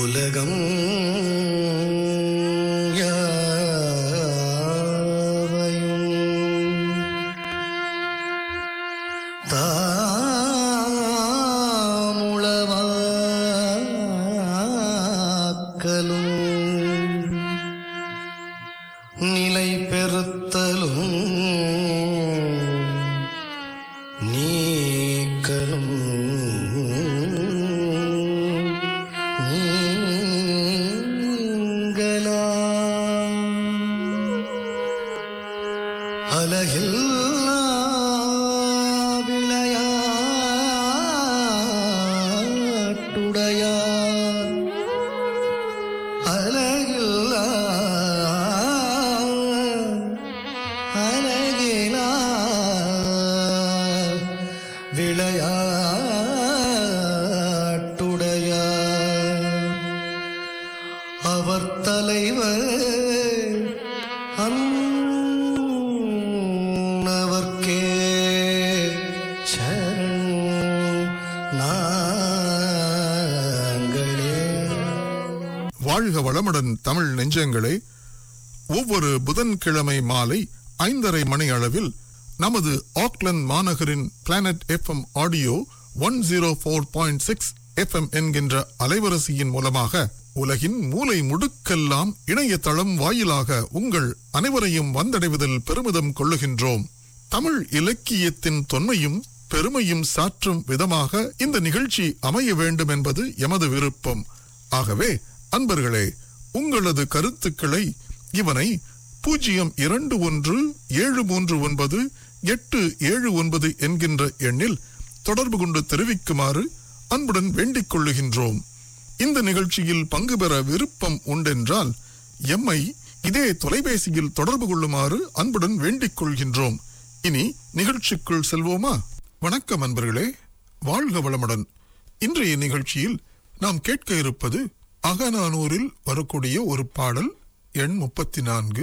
உலகம் நிலை பெறுத்தலும் நீக்கலும் நீங்களா அலகில்லா விளையாட்டுடையார் அலகில்லா விளையாட்டுடையார் அவர் தலைவர் அன்னவர்க்கே நாங்களே. வாழ்க வளமுடன் தமிழ் நெஞ்சங்களே. ஒவ்வொரு புதன்கிழமை மாலை 5:30 மணி அளவில் நமது ஆக்லந்து மாநகரின் பிளானட் FM ஆடியோ 104.6 FM என்கின்ற அலைவரிசையின் மூலமாக உலகின் மூலை முடுக்கெல்லாம் இணையதளம் வாயிலாக உங்கள் அனைவரையும் வந்தடைவதில் பெருமிதம் கொள்ளுகின்றோம். தமிழ் இலக்கியத்தின் தொன்மையும் பெருமையும் சாற்றும் விதமாக இந்த நிகழ்ச்சி அமைய வேண்டும் என்பது எமது விருப்பம். ஆகவே அன்பர்களே, உங்களது கருத்துக்களை இவனை 0217398779 என்கின்ற எண்ணில் தொடர்பு கொண்டு தெரிவிக்குமாறு அன்புடன் வேண்டிக் கொள்ளுகின்றோம். இந்த நிகழ்ச்சியில் பங்கு பெற விருப்பம் உண்டென்றால் எம்மை இதே தொலைபேசியில் தொடர்பு கொள்ளுமாறு அன்புடன் வேண்டிக் கொள்கின்றோம். இனி நிகழ்ச்சிக்குள் செல்வோமா? வணக்கம் அன்பர்களே, வாழ்க வளமுடன். இன்றைய நிகழ்ச்சியில் நாம் கேட்க இருப்பது அகநானூரில் வரக்கூடிய ஒரு பாடல், எண் 34.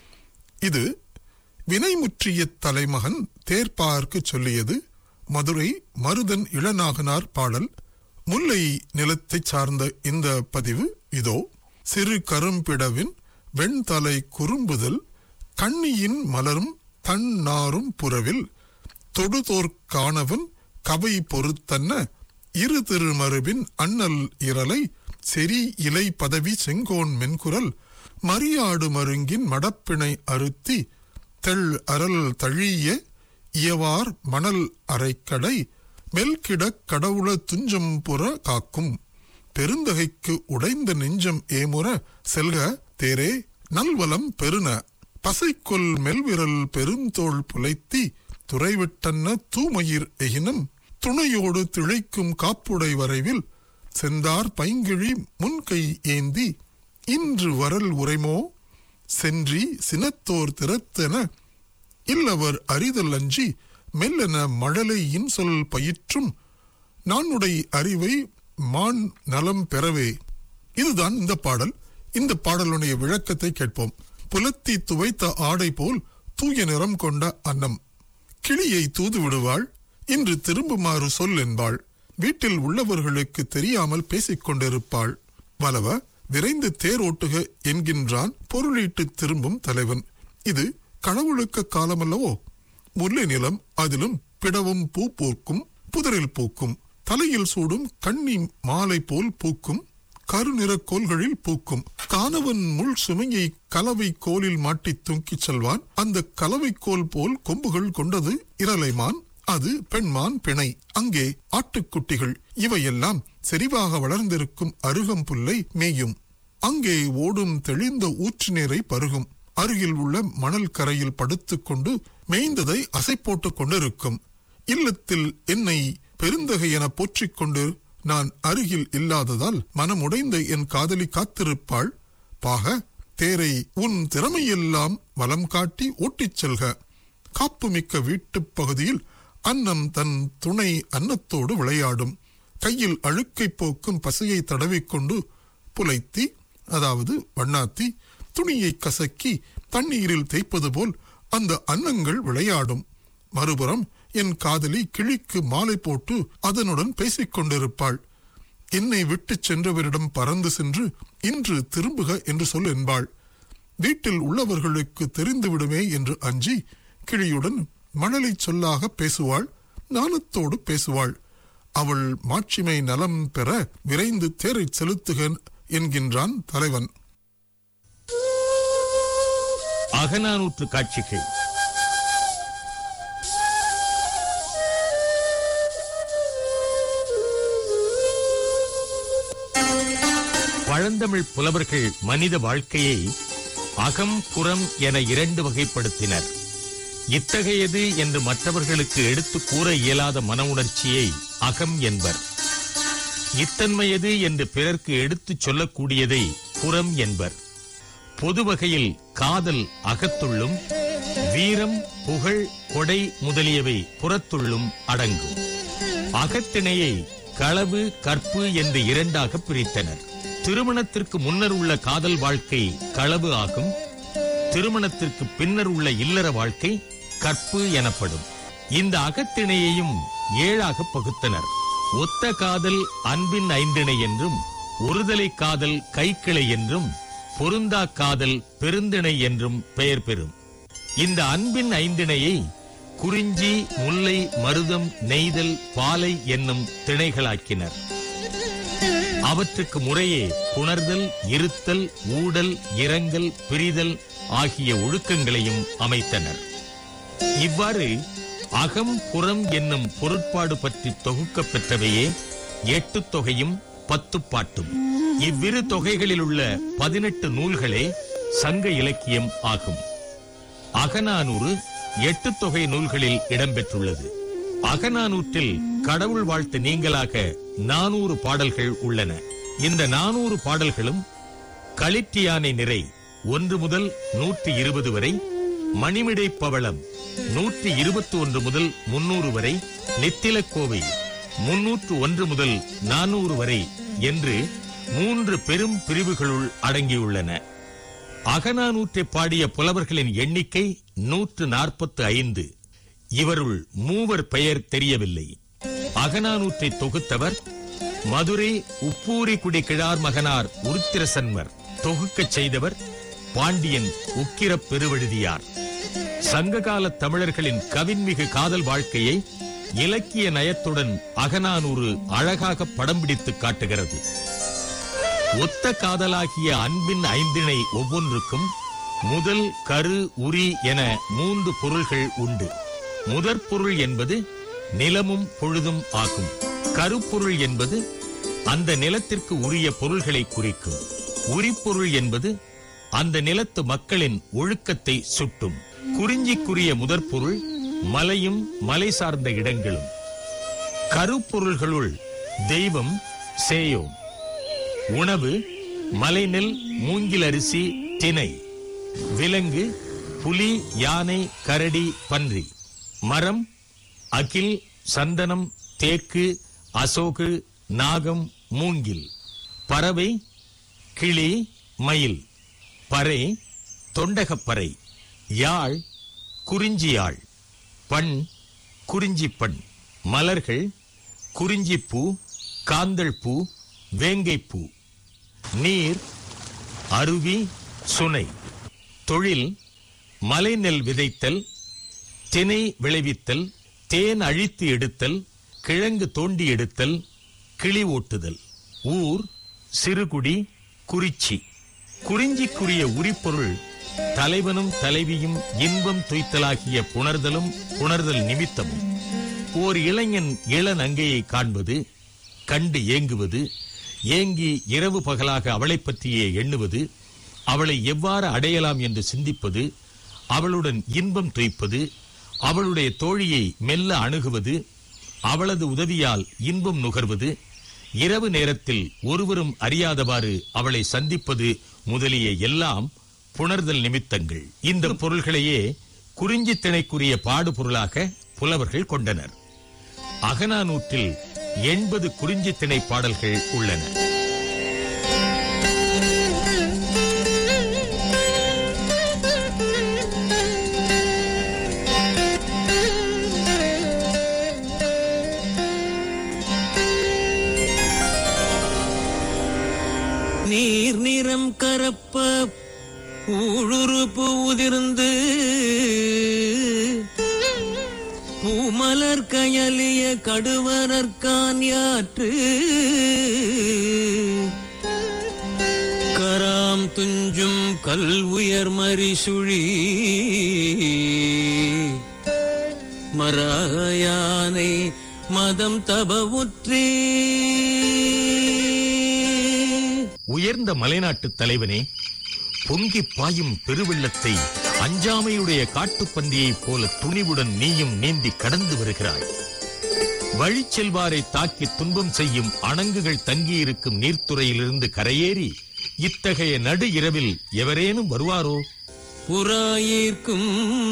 இது வினைமுற்றிய தலைமகன் தேர்ப்பார்க்கு சொல்லியது. மதுரை மருதன் இளநாகனார் பாடல். முல்லை நிலத்தை சார்ந்த இந்த பதிவு இதோ. சிறு கரும்பிடவின் வெண்தலை குறும்புதல் கண்ணியின் மலரும் தன்னாரும் புறவில் தொடுதோர் காணவன் கவை பொறுத்தன்ன இரு திருமருபின் அண்ணல் இரலை செரி இலை பதவி செங்கோன் மென்குரல் மரியாடு மருங்கின் மடப்பிணை அறுத்தி தெள் அரல் தழிய இயவார் மணல் அரைக்கடை மெல்கிடக் கடவுள துஞ்சம் புற காக்கும் பெருந்தகைக்கு உடைந்த நெஞ்சம் ஏமுற செல்க தேரே நல்வலம் பெருன பசைக்கொல் மெல்விரல் பெருந்தோள் புலைத்தி துறைவிட்டன்ன தூமயிர் எகினும் துணையோடு திளைக்கும் காப்புடை வரைவில் செந்தார் பைங்கிழி முன்கை ஏந்தி இன்று வரல் உரைமோ சென்றி சினத்தோர் திறத்தென இல்லவர் அறிதல் அஞ்சி மெல்லென மழலை இன்சொல் பயிற்றும் நானுடை அறிவை மான் நலம் பெறவே. இதுதான் இந்த பாடல். இந்த பாடலுடைய விளக்கத்தை கேட்போம். புலத்தி துவைத்த ஆடை போல் தூய நிறம் கொண்ட அன்னம் கிளியை தூது விடுவாள், இன்று திரும்புமாறு சொல் என்பாள். வீட்டில் உள்ளவர்களுக்கு தெரியாமல் பேசிக் கொண்டிருப்பாள். வலவ விரைந்து தேரோட்டுக என்கின்றான் பொருளீட்டு திரும்பும் தலைவன். இது கடவுளுக்கு காலமல்லவோ? முல்லை நிலம், அதிலும் பிடவும் பூ பூக்கும், புதரில் பூக்கும், தலையில் சூடும் கண்ணி மாலை போல் பூக்கும், கருநிற கோல்களில் பூக்கும். காணவன் முள் சுமையை கலவை கோலில் மாட்டி தூக்கிச் செல்வான். அந்த கலவை கோல் போல் கொம்புகள் கொண்டது இரலைமான், அது பெண்மான் பிணை. அங்கே ஆட்டுக்குட்டிகள் இவையெல்லாம் செறிவாக வளர்ந்திருக்கும் அருகம்புல்லை மேயும். அங்கே ஓடும் தெளிந்த ஊற்று நீரை பருகும். அருகில் உள்ள மணல் கரையில் படுத்துக்கொண்டு மேய்ந்ததை அசை போட்டுக் கொண்டிருக்கும். இல்லத்தில் என்னை பெருந்தகை என போற்றிக் கொண்டு நான் அருகில் இல்லாததால் மனமுடைந்த என் காதலி காத்திருப்பாள். பாக தேரை உன் திறமையெல்லாம் வலம் காட்டி ஓட்டிச் செல்க. காப்புமிக்க வீட்டுப் பகுதியில் அன்னம் தன் துணை அன்னத்தோடு விளையாடும். கையில் அழுக்கை போக்கும் பசையை தடவிக்கொண்டு புலைத்தி, அதாவது வண்ணாத்தி, துணியை கசக்கி தண்ணீரில் தேய்ப்பது போல் அந்த அன்னங்கள் விளையாடும். மறுபுறம் என் காதலி கிளிக்கு மாலை போட்டு அதனுடன் பேசிக் கொண்டிருப்பாள். என்னை விட்டுச் சென்றவரிடம் பறந்து சென்று இன்று திரும்புக என்று சொல் என்பாள். வீட்டில் உள்ளவர்களுக்கு தெரிந்துவிடுமே என்று அஞ்சி கிளியுடன் மழலை சொல்லாக பேசுவாள், நாணத்தோடு பேசுவாள். அவள் மாட்சிமை நலம் பெற விரைந்து தேரை செலுத்துக என்கின்றான் தலைவன். அகநானூற்று காட்சிகள். பழந்தமிழ் புலவர்கள் மனித வாழ்க்கையை அகம் புறம் என 2 வகைப்படுத்தினர். இத்தகையது என்று மற்றவர்களுக்கு எடுத்து கூற இயலாத மன உணர்ச்சியை அகம் என்பர். இத்தன்மையது என்று பிறர்க்கு எடுத்துச் சொல்லக்கூடியதை புறம் என்பர். பொது வகையில் காதல் அகத்துள்ளும், வீரம், புகழ், கொடை முதலியவை புறத்துள்ளும் அடங்கும். அகத்திணையை களவு, கற்பு என்று 2ஆக பிரித்தனர். திருமணத்திற்கு முன்னர் உள்ள காதல் வாழ்க்கை களவு ஆகும். திருமணத்திற்கு பின்னர் உள்ள இல்லற வாழ்க்கை கற்பு எனப்படும். இந்த அகத்திணையையும் 7ஆக பகுத்தனர். ஒத்த காதல் அன்பின் ஐந்திணை என்றும், ஒருதலை காதல் கைக்கிளை என்றும், பொருந்தா காதல் பெருந்திணை என்றும் பெயர் பெறும். இந்த அன்பின் ஐந்திணையை குறிஞ்சி, முல்லை, மருதம், நெய்தல், பாலை என்னும் திணைகளாக்கினர். அவற்றுக்கு முறையே புணர்தல், இருத்தல், ஊடல், இரங்கல், பிரிதல் ஆகிய ஒழுக்கங்களையும் அமைத்தனர். இவ்வாறு அகம் புறம் என்னும் பொருட்பாடு பற்றி தொகுக்கப் பெற்றவையே 8 தொகையும் 10 பாட்டும். இவ்விரு தொகைகளில் உள்ள 18 நூல்களே சங்க இலக்கியம் ஆகும். அகநானூறு 8 தொகை நூல்களில் இடம்பெற்றுள்ளது. அகநானூற்றில் கடவுள் வாழ்த்து நீங்களாக 400 பாடல்கள் உள்ளன. இந்த 400 பாடல்களும் களிற்றியானை நிறை 1 முதல் 120 வரை, மணிமிடை பவளம் 121 முதல் 300 வரை, நித்திலக்கோவை 301 முதல் 400 வரை என்று 3 பெரும் பிரிவுகளுள் அடங்கியுள்ளன. அகநானூற்றை பாடிய புலவர்களின் எண்ணிக்கை 145. இவருள் 3 பெயர் தெரியவில்லை. அகநானூற்றை தொகுத்தவர் மதுரை உப்பூரிக்குடி கிழார் மகனார் உருத்திரசன்மர். தொகுக்கச் செய்தவர் பாண்டியன் உக்கிரப் பெருவழுதியார். சங்ககால தமிழர்களின் கவின்மிகு காதல் வாழ்க்கையை இலக்கிய நயத்துடன் அகநானூறு அழகாக படம் பிடித்து காட்டுகிறது. ஒத்த காதலாகிய அன்பின் ஐந்திணை ஒவ்வொன்றுக்கும் முதல், கரு, உரி என 3 பொருள்கள் உண்டு. முதற் பொருள் என்பது நிலமும் பொழுதும் ஆகும். கருப்பொருள் என்பது அந்த நிலத்திற்கு உரிய பொருள்களை குறிக்கும். உரிப்பொருள் என்பது அந்த நிலத்து மக்களின் ஒழுக்கத்தை சுட்டும். குறிஞ்சிக்குரிய முதற்பொருள் மலையும் மலை சார்ந்த இடங்களும். கருப்பொருள்களுள் தெய்வம், சேயோம். உணவு மலைநெல், மூங்கில் அரிசி, திணை. விலங்கு புலி, யானை, கரடி, பன்றி. மரம் அகில், சந்தனம், தேக்கு, அசோகு, நாகம், மூங்கில். பறவை கிளி, மயில். பறை தொண்டகப்பறை. யாழ் குறிஞ்சி யாழ். பண் குறிஞ்சிப்பண். மலர்கள் குறிஞ்சிப்பூ, காந்தள் பூ, வேங்கைப்பூ. நீர் அருவி, சுனை. தொழில் மலைநெல் விதைத்தல், திணை விளைவித்தல், தேன் அழித்து எடுத்தல், கிழங்கு தோண்டி எடுத்தல், கிளி ஓட்டுதல். ஊர் சிறுகுடி, குறிச்சி. குறிஞ்சிக்குரிய உரிப்பொருள் தலைவனும் தலைவியும் இன்பம் துய்த்தலாகிய புணர்தலும் புணர்தல் நிமித்தமும். ஓர் இளைஞன் இளநங்கையை காண்பது, கண்டு ஏங்குவது, ஏங்கி இரவு பகலாக அவளை பற்றியே எண்ணுவது, அவளை எவ்வாறு அடையலாம் என்று சிந்திப்பது, அவளுடன் இன்பம் துய்ப்பது, அவளுடைய தோழியை மெல்ல அணுகுவது, அவளது உதவியால் இன்பம் நுகர்வது, இரவு நேரத்தில் ஒருவரும் அறியாதவாறு அவளை சந்திப்பது முதலிய எல்லாம் புணர்தல் நிமித்தங்கள். இந்த பொருள்களையே குறிஞ்சி திணைக்குரிய பாடு பொருளாக புலவர்கள் கொண்டனர். அகநானூற்றில் 80 குறிஞ்சி திணை பாடல்கள் உள்ளன. நீர் நிறம் கரப்ப ஊழுறுப்பு உதிர்ந்து பூமலர் கயலிய கடுவரற்கான் யாற்று கராம் துஞ்சும் கல் உயர் மரிசுழி மராயானை மதம் தபவுற்றே. உயர்ந்த மலைநாட்டு தலைவனே, பொங்கி பாயும் பெருவெள்ளத்தை அஞ்சாமையுடைய காட்டுப்பன்றியைப் போல துணிவுடன் நீயும் நீந்தி கடந்து வருகிறாய். வழி செல்வாரை தாக்கி துன்பம் செய்யும் அணங்குகள் தங்கியிருக்கும் நீர்த்துறையிலிருந்து கரையேறி இத்தகைய நடு இரவில் எவரேனும் வருவாரோ? புறாயிர்க்கும்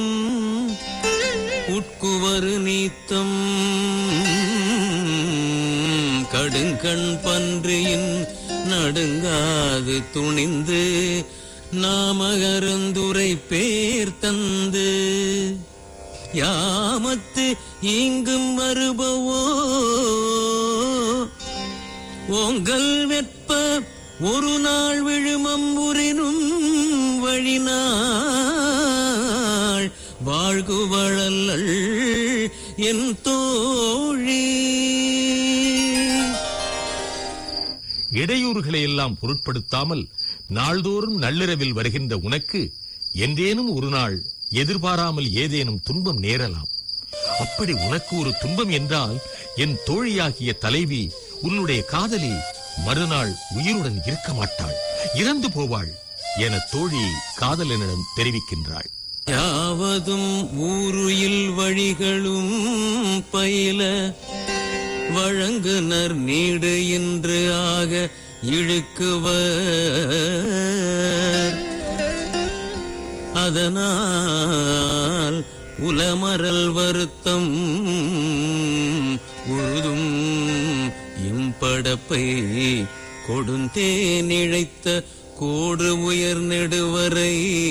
உட்குவரு நீத்தம் கடுங்கண் பன்றியின் நடுங்காது துணிந்து நாமகருந்துரை பேர் தந்து யாமத்து இங்கும் வருபவோ ஓங்கல் வெப்ப ஒரு நாள் விழுமம் உரினும் வழிநாள் வாழ்குவழல் என் தோழி. இடையூறுகளை எல்லாம் பொருட்படுத்தாமல் நாள்தோறும் நள்ளிரவில் வருகின்ற உனக்கு என்றேனும் ஒரு நாள் எதிர்பாராமல் ஏதேனும் துன்பம் நேரலாம். அப்படி உனக்கு ஒரு துன்பம் என்றால் என் தோழியாகிய தலைவி, உன்னுடைய காதலி மறுநாள் உயிருடன் இருக்க மாட்டாள், இறந்து போவாள் என தோழி காதலனிடம் தெரிவிக்கின்றாள். யாவதும் ஊருயில் வழிகளும் பயில வழங்குனர் நீடு என்று ஆக இழுக்குவர். அதனால் உலமரல் வருத்தம் உழுதும் இம்படப்பை கொடுந்தே நிழைத்த கோடு உயர் நெடுவரை.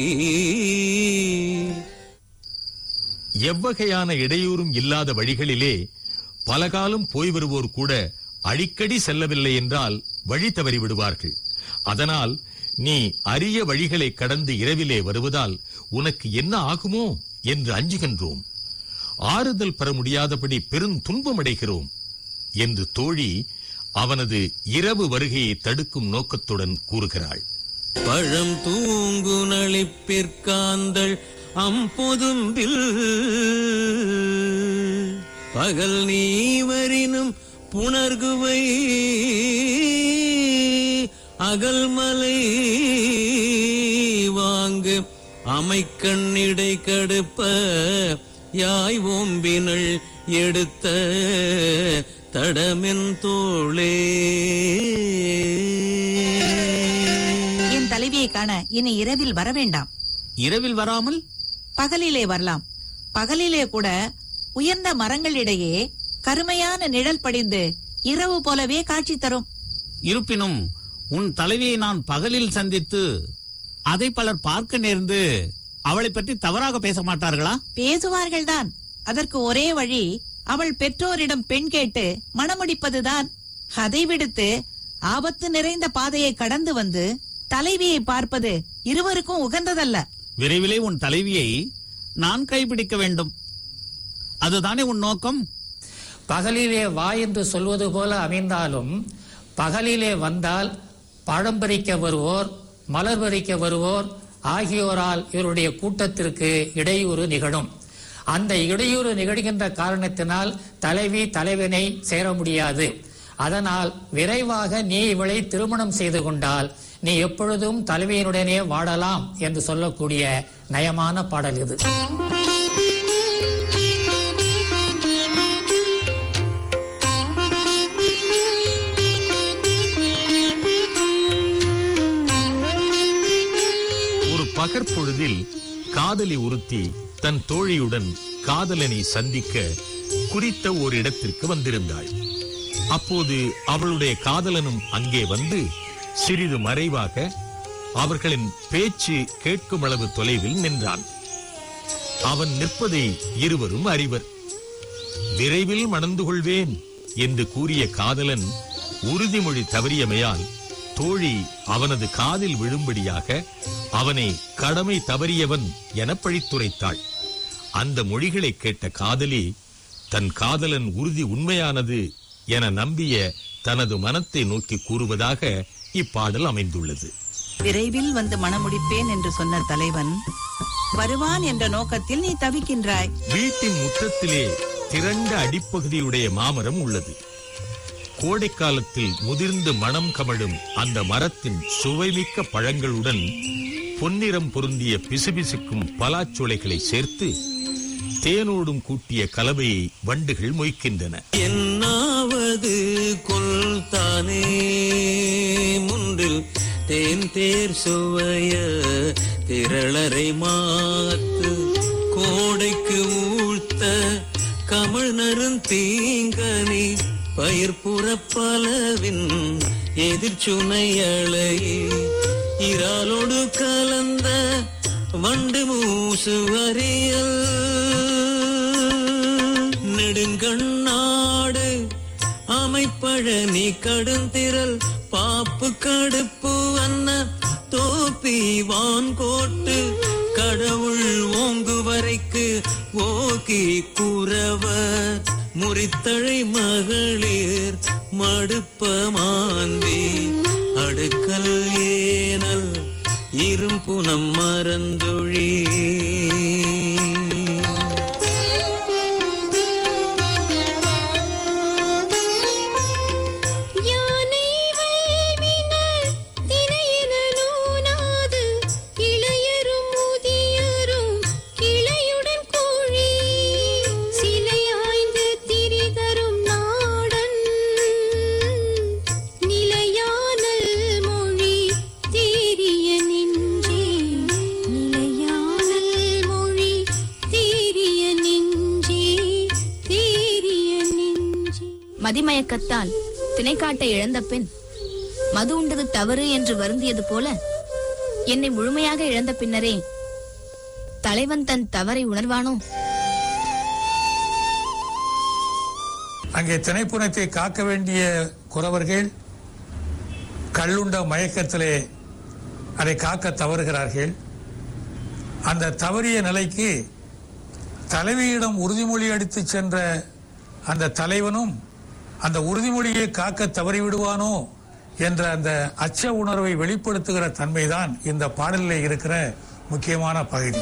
எவ்வகையான இடையூறும் இல்லாத வழிகளிலே பலகாலம் போய் வருவோர் கூட அடிக்கடி செல்லவில்லை என்றால் வழி தவறி விடுவார்கள். அதனால் நீ அரிய வழிகளை கடந்து இரவிலே வருவதால் உனக்கு என்ன ஆகுமோ என்று அஞ்சுகின்றோம். ஆறுதல் பெற முடியாதபடி பெரும் துன்பமடைகிறோம் என்று தோழி அவனது இரவு வருகையை தடுக்கும் நோக்கத்துடன் கூறுகிறாள். பழம் தூங்கு நளிப்பிற்காந்தள் அம்பொதும்பில் பகல் நீவரினும் புணர்குவை அகல்மலை வாங்கு அமைக்கண்ணிடை கடுப்ப யாய் ஓம்பினள் எடுத்த தடமென் தோளே. என் தலைவியை காண இனி இரவில் வர வேண்டாம். இரவில் வராமல் பகலிலே வரலாம். பகலிலே கூட உயர்ந்த மரங்களிடையே கருமையான நிழல் படிந்து இரவு போலவே காட்சி தரும். இருப்பினும் உன் தலைவியை நான் பகலில் சந்தித்து அதை பலர் பார்க்க நேர்ந்து அவளை பற்றி தவறாக பேச மாட்டார்களா? பேசுவார்கள்தான். அதற்கு ஒரே வழி அவள் பெற்றோரிடம் பெண் கேட்டு மணமுடிப்பதுதான். அதை விடுத்து ஆபத்து நிறைந்த பாதையை கடந்து வந்து தலைவியை பார்ப்பது இருவருக்கும் உகந்ததல்ல. விரைவிலே உன் தலைவியை நான் கைப்பிடிக்க வேண்டும். அதுதானே உன் நோக்கம்? பகலிலே வா என்று சொல்வது போல அமைந்தாலும் பகலிலே வந்தால் பழம் பறிக்க வருவோர், மலர் பறிக்க வருவோர் ஆகியோரால் இவருடைய கூட்டத்திற்கு இடையூறு நிகழும். அந்த இடையூறு நிகழ்கின்ற காரணத்தினால் தலைவி தலைவனை சேர முடியாது. அதனால் விரைவாக நீ இவளை திருமணம் செய்து கொண்டால் நீ எப்பொழுதும் தலைவியினுடனே வாழலாம் என்று சொல்லக்கூடிய நயமான பாடல் இது. ஒரு பகற்பொழுதில் காதலி ஒருத்தி தன் தோழியுடன் காதலனை சந்திக்க குறித்த ஒரு இடத்திற்கு வந்திருந்தாள். அப்போது அவளுடைய காதலனும் அங்கே வந்து சிறிது மறைவாக அவர்களின் பேச்சு கேட்கும் அளவு தொலைவில் நின்றான். அவன் நிற்பதை இருவரும் அறிவர். விரைவில் மணந்து கொள்வேன் என்று கூறிய காதலன் உறுதிமொழி தவறியமையால் தோழி அவனது காதில் விழும்படியாக அவனை கடமை தவறியவன் என பழித்துரைத்தாள். அந்த மொழிகளை கேட்ட காதலி தன் காதலன் உறுதி உண்மையானது என நம்பிய தனது மனத்தை நோக்கி கூறுவதாக இப்பாடல் அமைந்துள்ளது. விரைவில் வந்து மணமுடிப்பேன் என்று சொன்ன தலைவன் வருவான் என்ற நோக்கத்தில் நீ தவிக்கின்றாய். வீட்டின் முற்றத்திலே திரண்ட அடிப்பகுதியுடைய மாமரம் உள்ளது. கோடைக்காலத்தில் முதிர்ந்து மனம் கமழும் அந்த மரத்தின் சுவைமிக்க பழங்களுடன் பொன்னிறம் பொருந்திய பிசுபிசுக்கும் பலாச்சோலைகளை சேர்த்து தேனோடும் கூட்டிய கலவையை வண்டுகள் மொய்க்கின்றன. என்னாவது கொல்தானே முன்றில் தேன் தேர் சுவைய திரளரை மாத்து கோடைக்கு ஊழ்த்த கமழ் நருந்தீங்கனி பயிர் புறப்பலவின் எதிர்ச்சுனையளையே இராலோடு கலந்த வண்டு மூசுவரியல் நெடுங்கண்ணாடு அமைப்பழனி கடுந்திரல் பாப்பு கடுப்பு வண்ண தோப்பி வான்கோட்டு கடவுள் ஓங்குவரைக்கு ஓகி குறவர் முறித்தழை மகளிர் மடுப்ப மாந்தி அடுக்கல் ஏனல் இரும்புனம் மறந்தொழி மதிமயக்கத்தால் திணைக்காட்டை இழந்த பெண் மது உண்டது தவறு என்று வருந்தியது போல என்னை முழுமையாக இழந்த பின்னரே தலைவன் தன் தவறை உணர்வானோ? அங்கே திணைப்புணத்தை காக்க வேண்டிய குறவர்கள் கள்ளுண்ட மயக்கத்திலே அதை காக்க தவறுகிறார்கள். அந்த தவறிய நிலைக்கு தலைவியிடம் உறுதிமொழி அடித்து சென்ற அந்த தலைவனும் அந்த உறுதிமொழியை காக்க தவறிவிடுவானோ என்ற அந்த அச்ச உணர்வை வெளிப்படுத்துகிற தன்மைதான் இந்த பாடலில் இருக்கிற முக்கியமான பகுதி.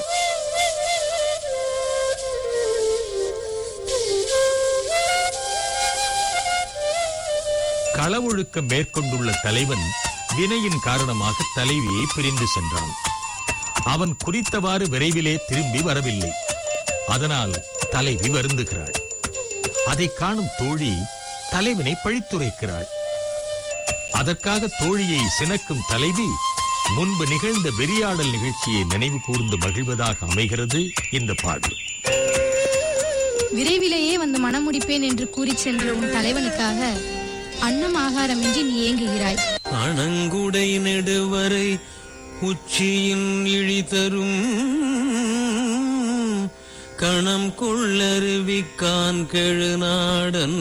களவொழுக்கம் மேற்கொண்டுள்ள தலைவன் வினையின் காரணமாக தலைவியை பிரிந்து சென்றான். அவன் குறித்தவாறு விரைவிலே திரும்பி வரவில்லை. அதனால் தலைவி வருந்துகிறாள். அதை காணும் தோழி தலைவனை பழித்துரைக்கிறாள். அதற்காக தோழியை சினக்கும் தலைவி முன்பு நிகழ்ந்த வெறியாடல் நிகழ்ச்சியை நினைவு கூர்ந்து மகிழ்வதாக அமைகிறது இந்த பாடல். விரைவிலேயே வந்து மணமுடிப்பேன் என்று கூறி சென்ற உன் தலைவனுக்காக அன்னம் ஆகாரமின்றி நீ ஏங்குகிறாய். அணங்குடை நெடுவரை உச்சியின் இழி தரும் கணம் கொள்ளருவிக்கான் கெழுநாடன்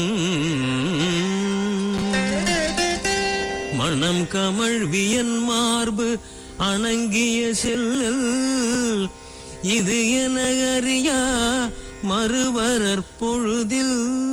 மணம் கமழ்வியன் மார்பு அணங்கிய செல்லல் இது என அறியா மறுவரற் பொழுதில்.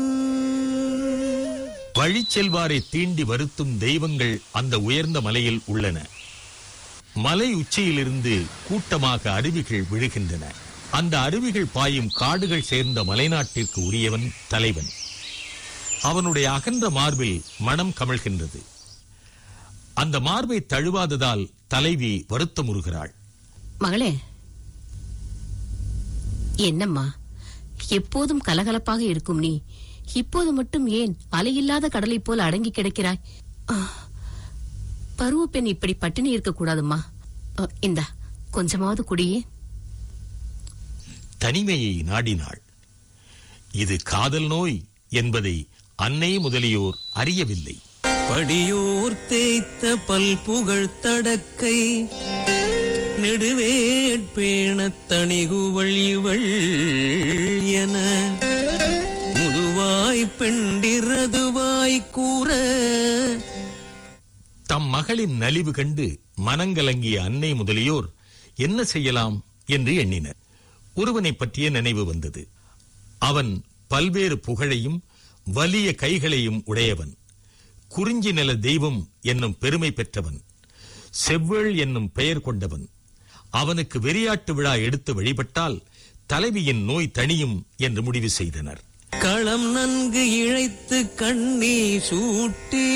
வழி செல்வாரை தீண்டி வருத்தும் தெய்வங்கள் அந்த உயர்ந்த மலையில் உள்ளன. மலை உச்சியிலிருந்து கூட்டமாக அருவிகள் விழுகின்றன. அந்த அருவிகள் பாயும் காடுகள் சேர்ந்த மலைநாட்டிற்கு உரியவன் தலைவன். அவனுடைய அகன்ற மார்பில் மனம் கமழ்கின்றது. அந்த மார்பை தழுவாததால் தலைவி வருத்தமுறுகிறாள். மகளே, என்னம்மா எப்போதும் கலகலப்பாக இருக்கும் நீ இப்போது மட்டும் ஏன் அலையில்லாத கடலை போல் அடங்கி கிடக்கிறாய்? பருவ பெண் இப்படி பட்டினி இருக்க கூடாதும்மா. இந்தா கொஞ்சமாவது குடியே. தனிமையை நாடினாள். இது காதல் நோய் என்பதை அன்னை முதலியோர் அறியவில்லை. படியோர் தேய்த்த பல் புகழ் தடக்கை நெடுவேட்பேணத் தணிகுவள் இவள் என முதுவாய் பெண்டிரதுவாய் கூற தம் மகளின் நலிவு கண்டு மனங்கலங்கிய அன்னை முதலியோர் என்ன செய்யலாம் என்று எண்ணினர். ஒருவனை பற்றிய நினைவு வந்தது. அவன் பல்வேறு புகழையும் வலிய கைகளையும் உடையவன். குறிஞ்சி நில தெய்வம் என்னும் பெருமை பெற்றவன். செவ்வேள் என்னும் பெயர் கொண்டவன். அவனுக்கு வெறியாட்டு விழா எடுத்து வழிபட்டால் தலைவியின் நோய் தணியும் என்று முடிவு செய்தனர். களம் நன்கு இழைத்து கண்ணீர் சூட்டி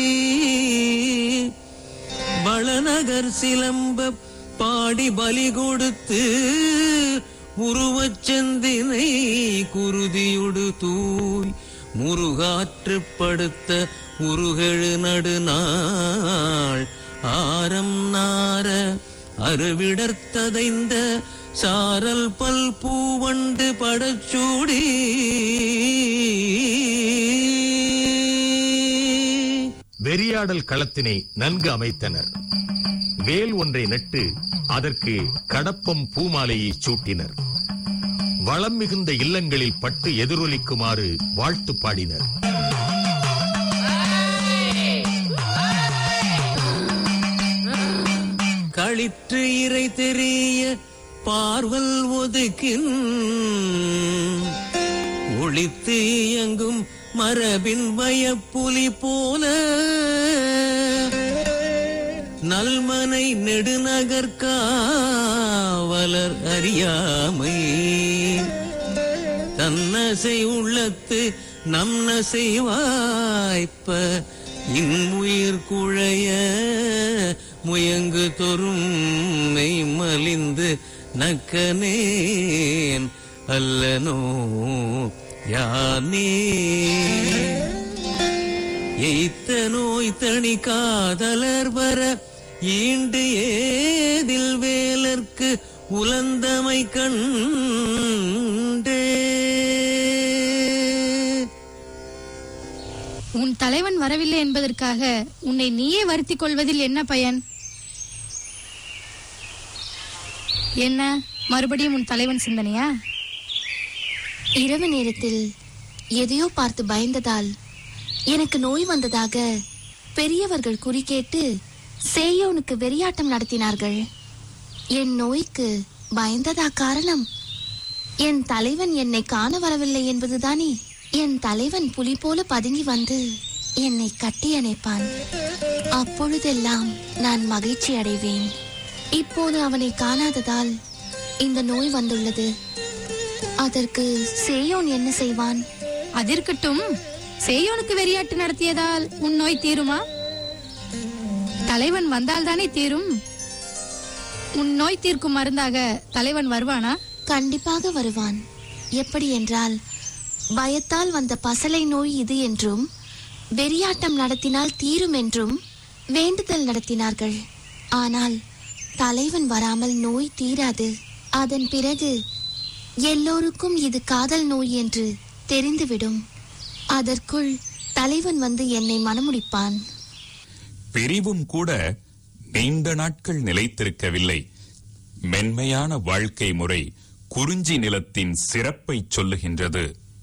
வளநகர் சிலம்ப பாடி பலி கொடுத்து உருவச் செந்தினை குருதியுடு தூய் முருகாற்று படுத்த உருகெழு நடுநாள் ஆரம் நார அருவிடர்த்ததைந்த சாரல் பல் பூவண்டு படச்சூடி வெறியாடல் களத்தினை நன்கு அமைத்தனர். வேல் ஒன்றை நட்டு அதற்கு கடப்பம் பூமாலையை சூட்டினர். வளம் மிகுந்த இல்லங்களில் பட்டு எதிரொலிக்குமாறு வாழ்த்து பாடினர். களிற்று இறை தெரிய பார்வல் ஒதுக்கின் ஒளித்து இயங்கும் மரபின் வயப்புலி போல நல்மனை நெடுநகர் காவலர் அறியாமை தன்னசை உள்ளத்து நம் நசை வாய்ப்ப இன்முயிர் குழைய முயங்கு தொரும் மெய் மலிந்து நக்கனேன் அல்லனோ யானே எய்த்த நோய் தனி காதலர் வர ஈண்டு ஏதில் வேலர்க்கு உலந்தமை கண்டே. உன் தலைவன் வரவில்லை என்பதற்காக உன்னை நீயே வருத்திக் கொள்வதில் என்ன பயன்? என்ன மறுபடியும் உன் தலைவன் சிந்தனையா? இரவு நேரத்தில் எதையோ பார்த்து பயந்ததால் எனக்கு நோய் வந்ததாக பெரியவர்கள் குறிக்கேட்டு சேயோனுக்கு வெறியாட்டம் நடத்தினார்கள். என் நோய்க்கு பயந்ததா காரணம்? என் தலைவன் என்னை காண வரவில்லை என்பதுதானே. என் தலைவன் புலி போல பதுங்கி வந்து என்னை கட்டி அணைப்பான். அப்பொழுதெல்லாம் நான் மகிழ்ச்சி அடைவேன். இப்போது அவனை காணாததால் இந்த நோய் வந்துள்ளது. அதற்கு சேயோன் என்ன செய்வான்? அதிர்க்கட்டும், சேயோனுக்கு வெறியாட்டு நடத்தியதால் உன் நோய் தீருமா? தலைவன் வந்தால் தானே தீரும். உன் நோய் தீர்க்கும் மருந்தாக தலைவன் வருவானா? கண்டிப்பாக வருவான். எப்படி என்றால், பயத்தால் வந்த பசலை நோய் இது என்றும் வெறியாட்டம் நடத்தினால் தீரும் என்றும் வேண்டுதல் நடத்தினார்கள். ஆனால் தலைவன் வராமல் நோய் தீராது. அதன் பிறகு எல்லோருக்கும் இது காதல் நோய் என்று தெரிந்துவிடும். அதற்குள் தலைவன் வந்து என்னை மணமுடிப்பான். பிரிவும் கூட நீண்ட நாட்கள் நிலைத்திருக்கவில்லை. மென்மையான வாழ்க்கை முறை குறிஞ்சி நிலத்தின் சிறப்பை சொல்லுகின்றது.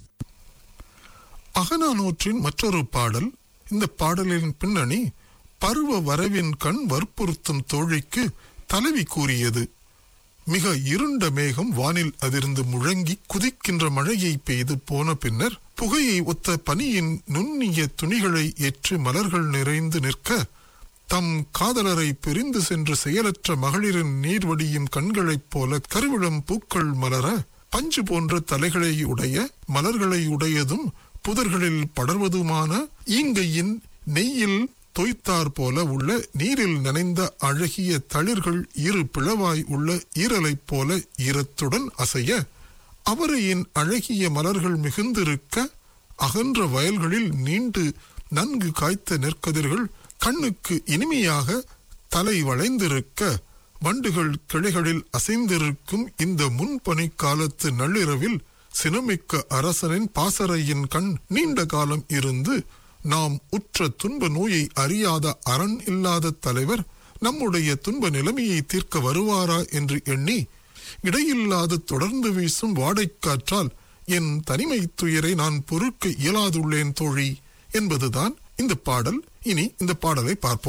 அகநானூற்றின் மற்றொரு பாடல். இந்த பாடலின் பின்னணி பருவ வரவின் கண் வற்புறுத்தும் தோழிக்கு தலைவி கூறியது. மிக இருண்ட மேகம் வானில் அதிர்ந்து முழங்கி குதிக்கின்ற மழையை பெய்து போன பின்னர் புகையை ஒத்த பனியின் நுண்ணிய துணிகளை ஏற்று மலர்கள் நிறைந்து நிற்க, தம் காதலரை பிரிந்து சென்று செயலற்ற மகளிரின் நீர்வடியும் கண்களைப் போல கருவிளம் பூக்கள் மலர, பஞ்சு போன்ற தலைகளை உடைய மலர்களை உடையதும் புதர்களில் படர்வதுமான ஈங்கையின் நெய்யில் தொய்த்தார் போல உள்ள நீரில் நனைந்த அழகிய தளிர்கள் இரு பிளவாய் உள்ள ஈரலைப் போல ஈரத்துடன் அசைய, அவரையின் அழகிய மலர்கள் மிகுந்திருக்க, அகன்ற வயல்களில் நீண்டு நன்கு காய்த்த நெற்கதிர்கள் கண்ணுக்கு இனிமையாக தலை வளைந்திருக்க, வண்டுகள் கிளைகளில் அசைந்திருக்கும் இந்த முன்பனி காலத்து நள்ளிரவில் சினமிக்க அரசனின் பாசறையின் கண் நீண்ட காலம் இருந்து நாம் உற்ற துன்ப நோயை அறியாத அரண் இல்லாத தலைவர் நம்முடைய துன்ப நிலைமையை தீர்க்க வருவாரா என்று எண்ணி, இடையில்லாது தொடர்ந்து வீசும் வாடைக்காற்றால் என் தனிமை துயரை நான் பொறுக்க இயலாதுள்ளேன் தோழி என்பதுதான் இந்த பாடல். இனி இந்த பாடலை பார்ப்போம்.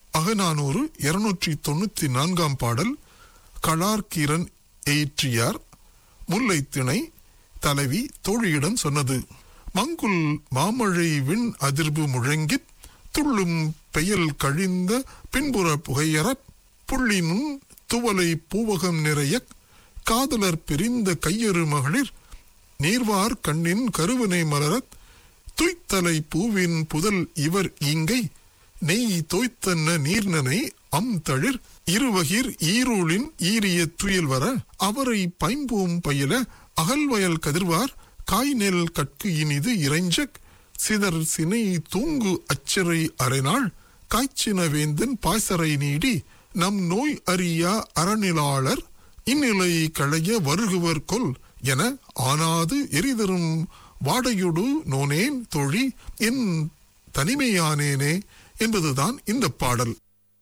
அகநானூறு 294 பாடல் களார்கீரன் ஏற்றியார் முல்லைத்திணை தலைவி தோழியிடம் சொன்னது. மங்குல் மாமழை விண் அதிர்வு முழங்கித் துள்ளும் பெயல் கழிந்த பின்புற புகையறப் புள்ளினும் துவலை பூவகம் நிறைய காதலர் பிரிந்த கையறு மகளிர் நீர்வார் கண்ணின் கருவனை மலரத் துய்த்தலை பூவின் புதல் இவர் ஈங்கை நெய் தோய்த்தன்ன நீர்னனை தளிர் இருவகிர் ஈரூளின் ஈரிய துயில் வர அவரை பைம்பூம் பயில அகல்வயல் கதிர்வார் காய்நெல் கட்கு இனிது இறைஞ்சக் சிதர் சினை தூங்கு அச்சரை அரைநாள் காய்ச்சின வேந்தன் பாய்சரை நீடி நம் நோய் அறியா அறநிலாளர் இந்நிலை களைய வருகுவர் கொல் என ஆனாது எரிதரும் வாடையொடு நோனேன் தோழி என் தனிமையானேனே என்பதுதான் இந்த பாடல்.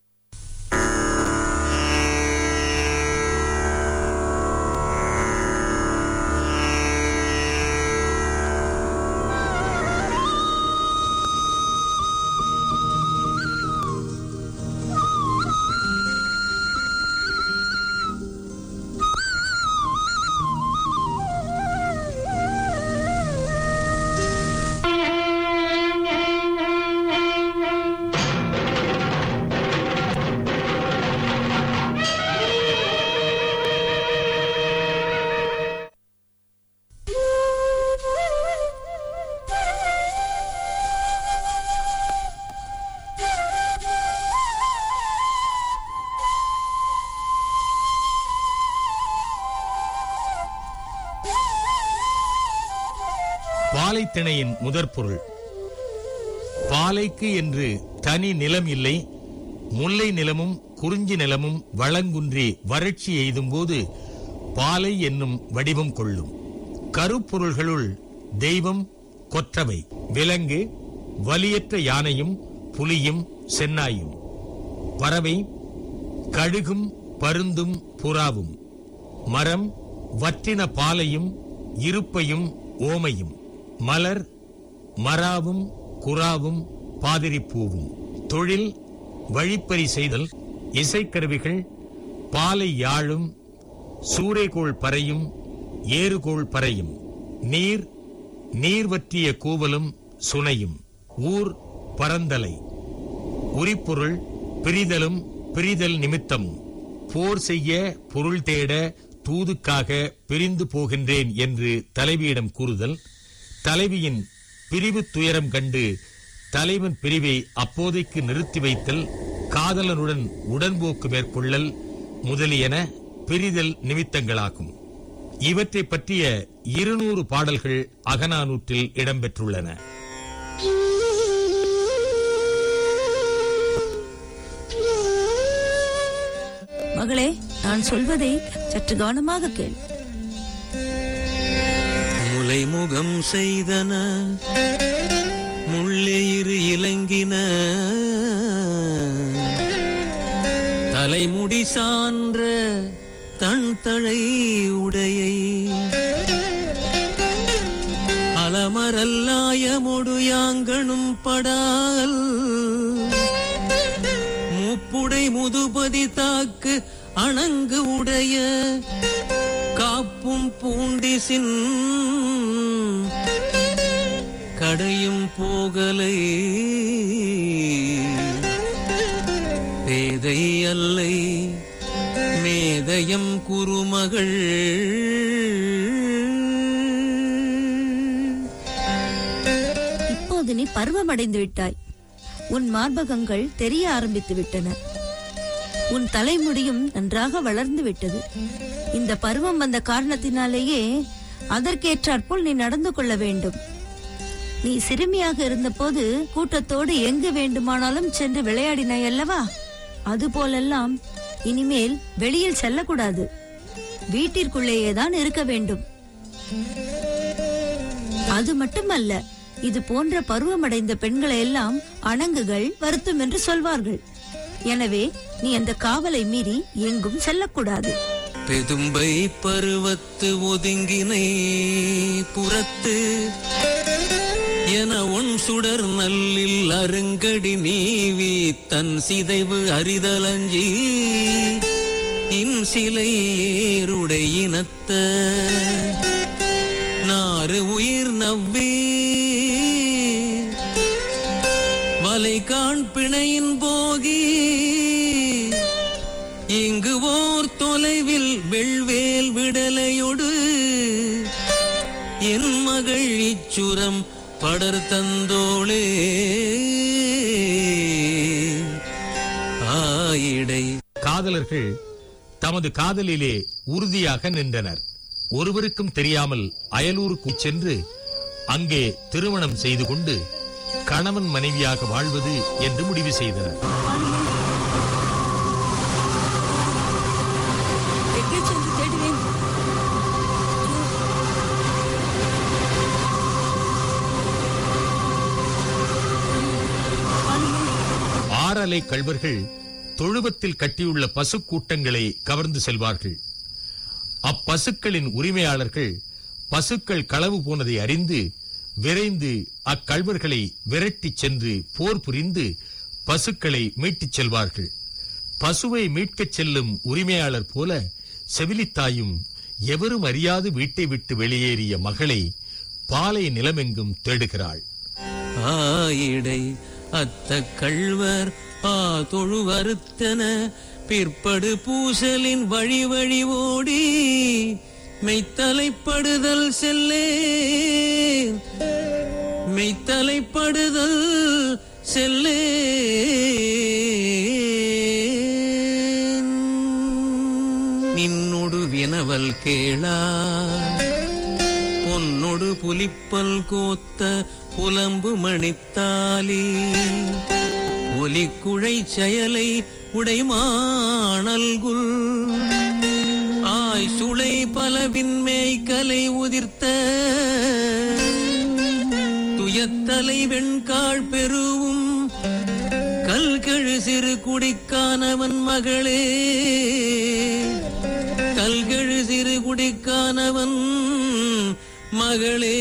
பாலைத்திணையின் முதற் பொருள். பாலைக்கு என்று தனி நிலம் இல்லை. முல்லை நிலமும் குறிஞ்சி நிலமும் வளங்குன்றி வறட்சி எய்தும் போது பாலை என்னும் வடிவம் கொள்ளும். கருப்பொருள்களுள் தெய்வம் கொற்றவை, விலங்கு வலியற்ற யானையும் புலியும் சென்னாயும், பறவை கழுகும் பருந்தும் புறாவும், மரம் வற்றின பாலையும் இருப்பையும் ஓமையும், மலர் மராவும் குறாவும் பாதிரிப்பூவும், தொழில் வழிப்பறி செய்தல், இசைக்கருவிகள் பாலை யாழும் சூறைகோள் பறையும் ஏறுகோள் பறையும், நீர் நீர்வற்றிய கூவலும் சுனையும், ஊர் பரந்தலை, உரிப்பொருள் பிரிதலும் பிரிதல் நிமித்தமும், போர் செய்ய பொருள் தேட தூதுக்காக பிரிந்து போகின்றேன் என்று தலைவியிடம் கூறுதல், தலைவியின் பிரிவு துயரம் கண்டு தலைவன் பிரிவை அப்போதைக்கு நிறுத்தி வைத்தல், காதலனுடன் உடன்போக்கு மேற்கொள்ளல் முதலியன பிரிதல் நிமித்தங்களாகும். இவற்றை பற்றிய 200 பாடல்கள் அகநானூற்றில் இடம்பெற்றுள்ளன. மகளே, நான் சொல்வதை சற்று கவனமாக கேள். முலை முகம் செய்தன முள்ளெயிறு இலங்கின, தலைமுடி சான்ற தன் தழை உடையை, அலமரல்லாயமொடு யாங்கனும் படால், முப்புடை முதுபதி தாக்கு அணங்கு உடைய, காப்பும் பூண்டிசின் கடையும் போகலை, பேதை அல்லை மேதயம் குருமகள், இப்போது நீ பருவமடைந்து விட்டாய். உன் மார்பகங்கள் தெரிய ஆரம்பித்து விட்டன. உன் தலைமுடியும் நன்றாக வளர்ந்து விட்டது. இந்த பருவம் வந்த காரணத்தினாலேயே அதற்கேற்றாற்போல் நீ நடந்து கொள்ள வேண்டும். நீ சிறுமியாக இருந்தபோது கூட்டத்தோடு எங்கு வேண்டுமானாலும் சென்று விளையாடினாய் அல்லவா? அதுபோலெல்லாம் இனிமேல் வெளியில் செல்லக்கூடாது. வீட்டிற்குள்ளேயேதான் இருக்க வேண்டும். அது மட்டுமல்ல, இது போன்ற பருவமடைந்த பெண்களை எல்லாம் அணங்குகள் வருத்தும் என்று சொல்வார்கள். எனவே நீ அந்த காவலை மீறி எங்கும் செல்லக்கூடாது. பெதும்பை பருவத்து ஒதுங்கினை புறத்து என உன் சுடர் நல்லில் அருங்கடி நீவி தன் சிதைவு அரிதலஞ்சி இன் சிலை ஏருடை இனத்த நாறு உயிர் நவ்வே வலை காண் பிணையின் போகி இங்கு ஓர் தொலைவில் வெள்வேல் விடலையொடு என் மகள் இச்சுரம் படர் தந்தோளே ஆயிடை. காதலர்கள் தமது காதலிலே உறுதியாக நின்றனர். ஒருவருக்கும் தெரியாமல் அயலூருக்கு சென்று அங்கே திருமணம் செய்து கொண்டு கணவன் மனைவியாக வாழ்வது என்று முடிவு செய்தனர். ஆறலை கள்வர்கள் தொழுவத்தில் கட்டியுள்ள பசு கூட்டங்களை கவர்ந்து செல்வார்கள். அப்பசுக்களின் உரிமையாளர்கள் பசுக்கள் களவு போனதை அறிந்து விரைந்து அக்கள்வர்களை விரட்டிச் சென்று போர் புரிந்து பசுக்களை மீட்டுச் செல்வார்கள். பசுவை மீட்கச் செல்லும் உரிமையாளர் போல செவிலித்தாயும் எவரும் அறியாது வீட்டை விட்டு வெளியேறிய மகளை பாலை நிலமெங்கும் தேடுகிறாள். ஆயிடை அத்த கள்வர் தொழு வருத்தன பிற்படு பூசலின் வழி வழி ஓடி மெய்த்தலைப்படுதல் செல்லே மெய்த்தலைப்படுதல் செல்லே நின்னொடு வினவல் கேளா பொன்னொடு புலிப்பல் கோத்த புலம்பு மணித்தாலி ஒலிக்குழை செயலை உடைமானல்குல் ஆய் சுளை பலவின்மேய் கலை உதிர்த்த துயத்தலை வெண்காள் பெருவும் கல்கெழு சிறு குடிக்கானவன் மகளே கல்கெழு சிறு குடிக்கானவன் மகளே.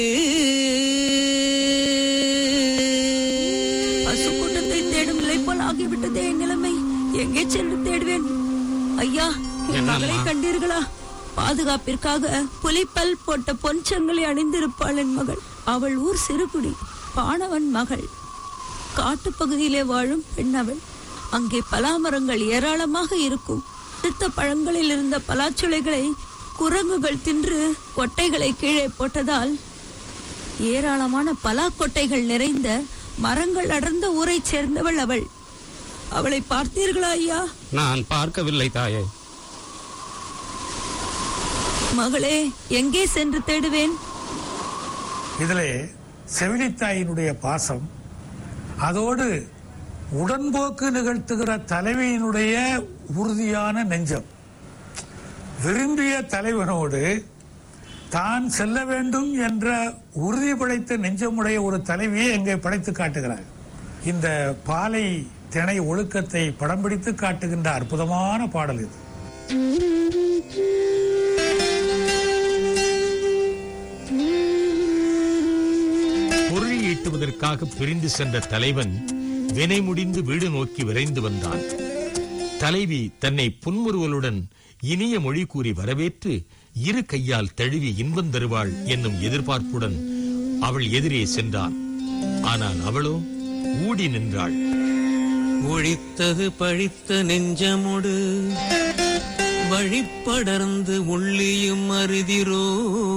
பசுக்கூட்டத்தை தேடும் நிலை போல் ஆகிவிட்டதே என் நிலைமை. எங்கே சென்று தேடுவேன்? ஐயா, என் மகளை கண்டீர்களா? பாதுகாப்பிற்காக புலிப்பல் போட்ட பொன்சங்களை அணிந்திருப்பாள் என் மகள். அவள் ஊர் சிறுகுடி, பாணவன் மகள். காட்டுப்பகுதியிலே வாழும் பெண் அவள். அங்கே பலாமரங்கள் ஏராளமாக இருக்கும். அடுத்த பழங்களில் இருந்த பலாச்சுளைகளை குரங்குகள் தின்று கொட்டைகளை கீழே போட்டதால் ஏராளமான பலா கொட்டைகள் நிறைந்த மரங்கள் அடர்ந்த ஊரைச் சேர்ந்தவள் அவள். அவளை பார்த்தீர்களா ஐயா? நான் பார்க்கவில்லை தாயே. மகளே, எங்கே சென்று தேடுவேன்? இதிலே செவிலித்தாயினுடைய பாசம், அதோடு உடன்போக்கு நிகழ்த்துகிற தலைவியினுடைய உறுதியான நெஞ்சம், விரும்பிய தலைவனோடு தான் செல்ல வேண்டும் என்ற உறுதி படைத்த நெஞ்சமுடைய ஒரு தலைவியை எங்கே படைத்து காட்டுகிறார். இந்த பாலை திணை ஒழுக்கத்தை படம் பிடித்து காட்டுகின்ற அற்புதமான பாடல் இது. பொருள் ஈட்டுவதற்காக பிரிந்து சென்ற தலைவன் வினை முடிந்து வீடு நோக்கி விரைந்து வந்தான். தலைவி தன்னை புன்முறுவலுடன் இனிய மொழி கூறி வரவேற்று இரு கையால் தழுவி இன்பம் தருவாள் என்னும் எதிர்பார்ப்புடன் அவள் எதிரே சென்றான். ஆனால் அவளோ ஊடி நின்றாள். ஒழித்தது பழித்த நெஞ்சமுடு வழிப்படர்ந்து உள்ளியும் அருதிரோ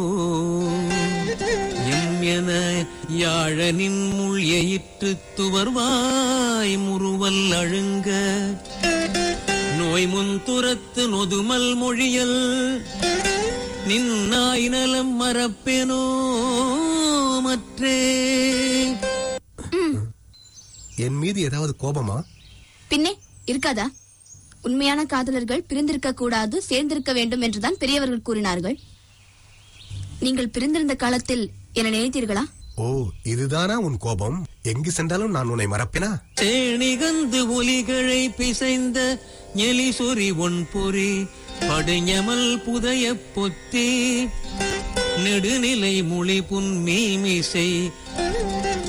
என யாழனின் முள் எயிற்று துவர்வாய் முறுவல் அழுங்க நோய் முன்துரத்து நொதுமல் மொழியல் நின்னாய் நலம் மறப்பேனோ மற்றே. என் மீது ஏதாவது கோபமா? பின்னே இருக்காதா? உண்மையான காதலர்கள் பிரிந்திருக்க கூடாது, சேர்ந்திருக்க வேண்டும் என்றுதான் பெரியவர்கள் கூறினார்கள். நீங்கள் பிரிந்திருந்த காலத்தில் என்ன நினைத்தீர்களா? ஓ, இதுதானா உன் கோபம்? எங்கு சென்றாலும் நான் உன்னை மறப்பினா? தேணிகந்து ஒலிகளை பிசைந்த எலி சொறி ஒன் பொறி படுஞமல் புதைய பொத்தி நெடுநிலை மொழி புன் மீமிசை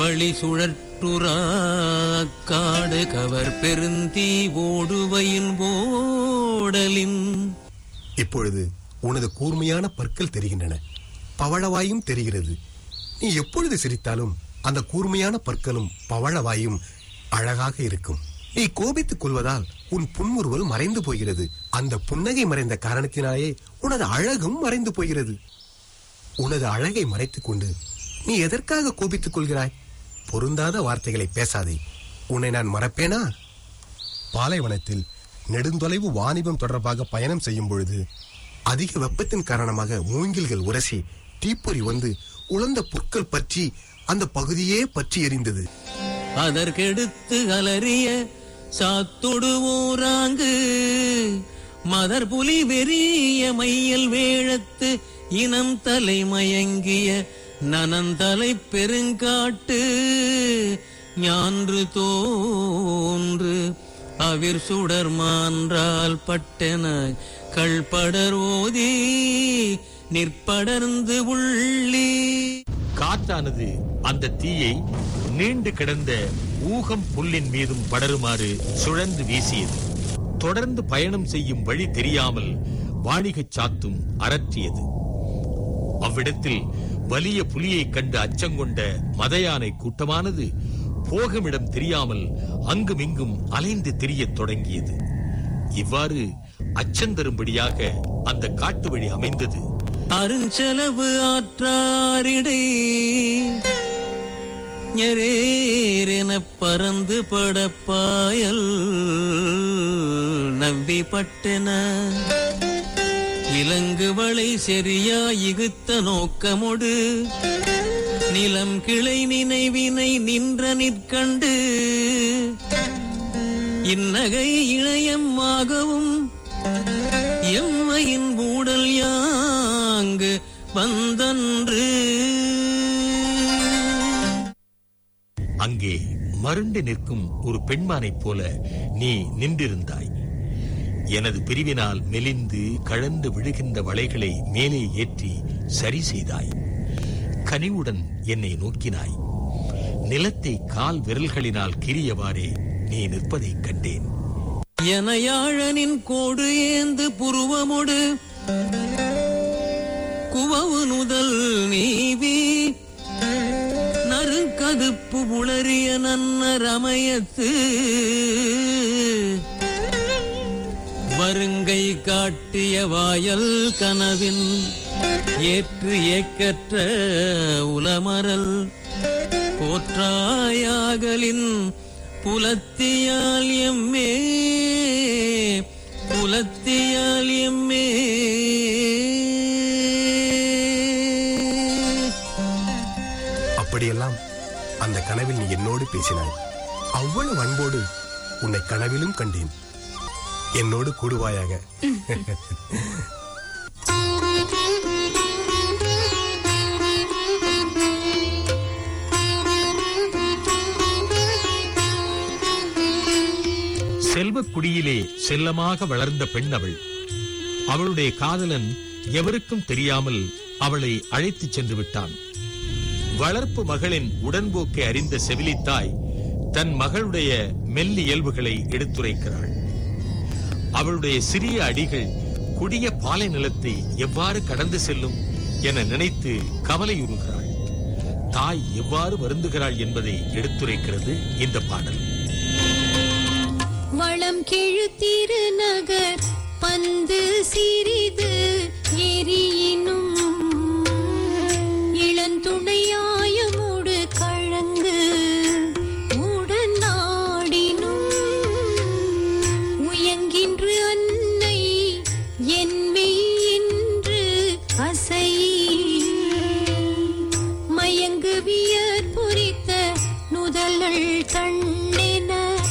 வழி சுழற்றுரா காடு கவர் பெருந்தீ ஓடுவையின் ஓடலின். இப்பொழுது உனது கூர்மையான பற்கள் தெரிகின்றன, பவழவாயும் தெரிகிறது. நீ எப்பொழுது சிரித்தாலும் அந்த கூர்மையான பற்களும் பவழவாயும் அழகாக இருக்கும். நீ கோபித்துக் கொள்வதால் உன் புன்முறுவல் மறைந்து போகிறது. அந்த புன்னகை மறைந்த காரணத்தினாலே உனது அழகும் மறைந்து போகிறது. உனது அழகை மறைத்துக் கொண்டு நீ எதற்காக கோபித்துக் கொள்கிறாய்? பொருந்தாத வார்த்தைகளை பேசாதே. உன்னை நான் மறப்பேனா? பாலைவனத்தில் நெடுந்தொலைவு வாணிபம் தொடர்பாக பயணம் செய்யும் பொழுது அதிக வெப்பத்தின் காரணமாக மூங்கில்கள் உரசி தீப்பொறி வந்து உலர்ந்த புற்கள் பற்றி அந்த பகுதியே பற்றி எரிந்தது. அதற்கெடுத்து அலறிய சாத்தொடு ஓராங்கு மதர் புலி வெறிய மையல் வேழத்து இனம் தலை மயங்கிய நனந்தலை பெருங்காட்டு ஞான்று தோன்று அவிர் சுடர் மான்றால் பட்டென கள்படர் ஓதி நிற்படர்ந்து உள்ளி. காற்றானது அந்த தீயை நீண்டு கிடந்த ஊகம் புல்லின் மீதும் படருமாறு சுழந்து வீசியது. தொடர்ந்து பயணம் செய்யும் வழி தெரியாமல் வாணிகச் சாத்தும் அரற்றியது. அவ்விடத்தில் வலிய புலியை கண்டு அச்சங்கொண்ட மதயானை கூட்டமானது போகுமிடம் தெரியாமல் அங்குமிங்கும் அலைந்து திரியத் தொடங்கியது. இவ்வாறு அச்சந்தரும்படியாக அந்த காட்டு வழி அமைந்தது. அருஞ்செலவு ஆற்றாரிடை ஞரேரென பறந்து படப்பாயல் நம்பி பட்டன இலங்கு வளை செறியா இகுத்த நோக்கமொடு நிலம் கிளை நினைவினை நின்ற நிற்கண்டு இந்நகை இணையமாகவும் எம்மையின் ஊடல் யாங்கு வந்தன்று. அங்கே மருண்டு நிற்கும் ஒரு பெண்மானைப் போல நீ நின்றிருந்தாய். எனது பிரிவினால் மெலிந்து கழந்து விழுகின்ற வளைகளை மேலே ஏற்றி சரி செய்தாய். கனிவுடன் என்னை நோக்கினாய். நிலத்தை கால் விரல்களினால் கீறியவாறே நீ நிற்பதைக் கண்டேன். எனையாழனின் கோடு ஏந்து புருவமொடு குவவு நுதல் நீவி நறுக்கதுப்பு உளறிய நன்னரமயத்து வருங்கை காட்டிய வாயல் கனவின் ஏற்று ஏக்கற்ற உலமரல் போற்றாயாகலின் புலத்தியால் எம்மே புலத்தியால் எம்மே. அப்படியெல்லாம் அந்த கனவில் நீ என்னோடு பேசினாய். அவ்வளவு அன்போடு உன்னை கனவிலும் கண்டேன். என்னோடு கூடுவாயாக. செல்வக்குடியிலே செல்லமாக வளர்ந்த பெண் அவள். அவளுடைய காதலன் எவருக்கும் தெரியாமல் அவளை அழைத்துச் சென்று விட்டான். வளர்ப்பு மகளின் உடன்போக்கை அறிந்த செவிலித்தாய் தன் மகளுடைய மெல்லியல்புகளை எடுத்துரைக்கிறாள். அவளுடைய சிறிய அடிகள் குடிய பாலை நிலத்தை எவ்வாறு கடந்து செல்லும் என நினைத்து கவலையுறுகிறாள். தாய் எவ்வாறு வருந்துகிறாள் என்பதை எடுத்துரைக்கிறது இந்த பாடல். வளம் கெழு திருநகர் பந்து சிறிது எரியினும் இளந்துணையாயமுடு கழங்கு உடன் நாடினும் உயங்கின்று அன்னை என்மை என்று அசை மயங்கு வியர் பொறித்த நுதலள் தண்ணென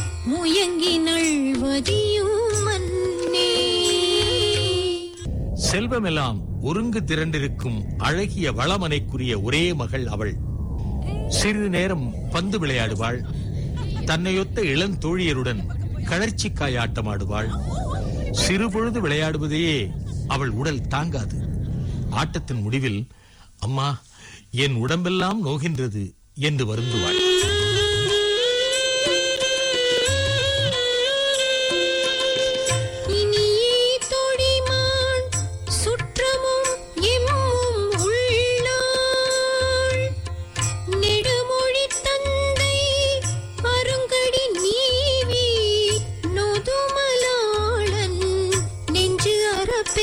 செல்வமெல்லாம் ஒருங்கு திரண்டிருக்கும் அழகிய வளமனைக்குரிய ஒரே மகள் அவள். சிறிது நேரம் பந்து விளையாடுவாள். தன்னையொத்த இளந்தோழியருடன் கழற்சிக்காய் ஆட்டமாடுவாள். சிறுபொழுது விளையாடுவதையே அவள் உடல் தாங்காது. ஆட்டத்தின் முடிவில் அம்மா என் உடம்பெல்லாம் நோகின்றது என்று வருந்துவாள்.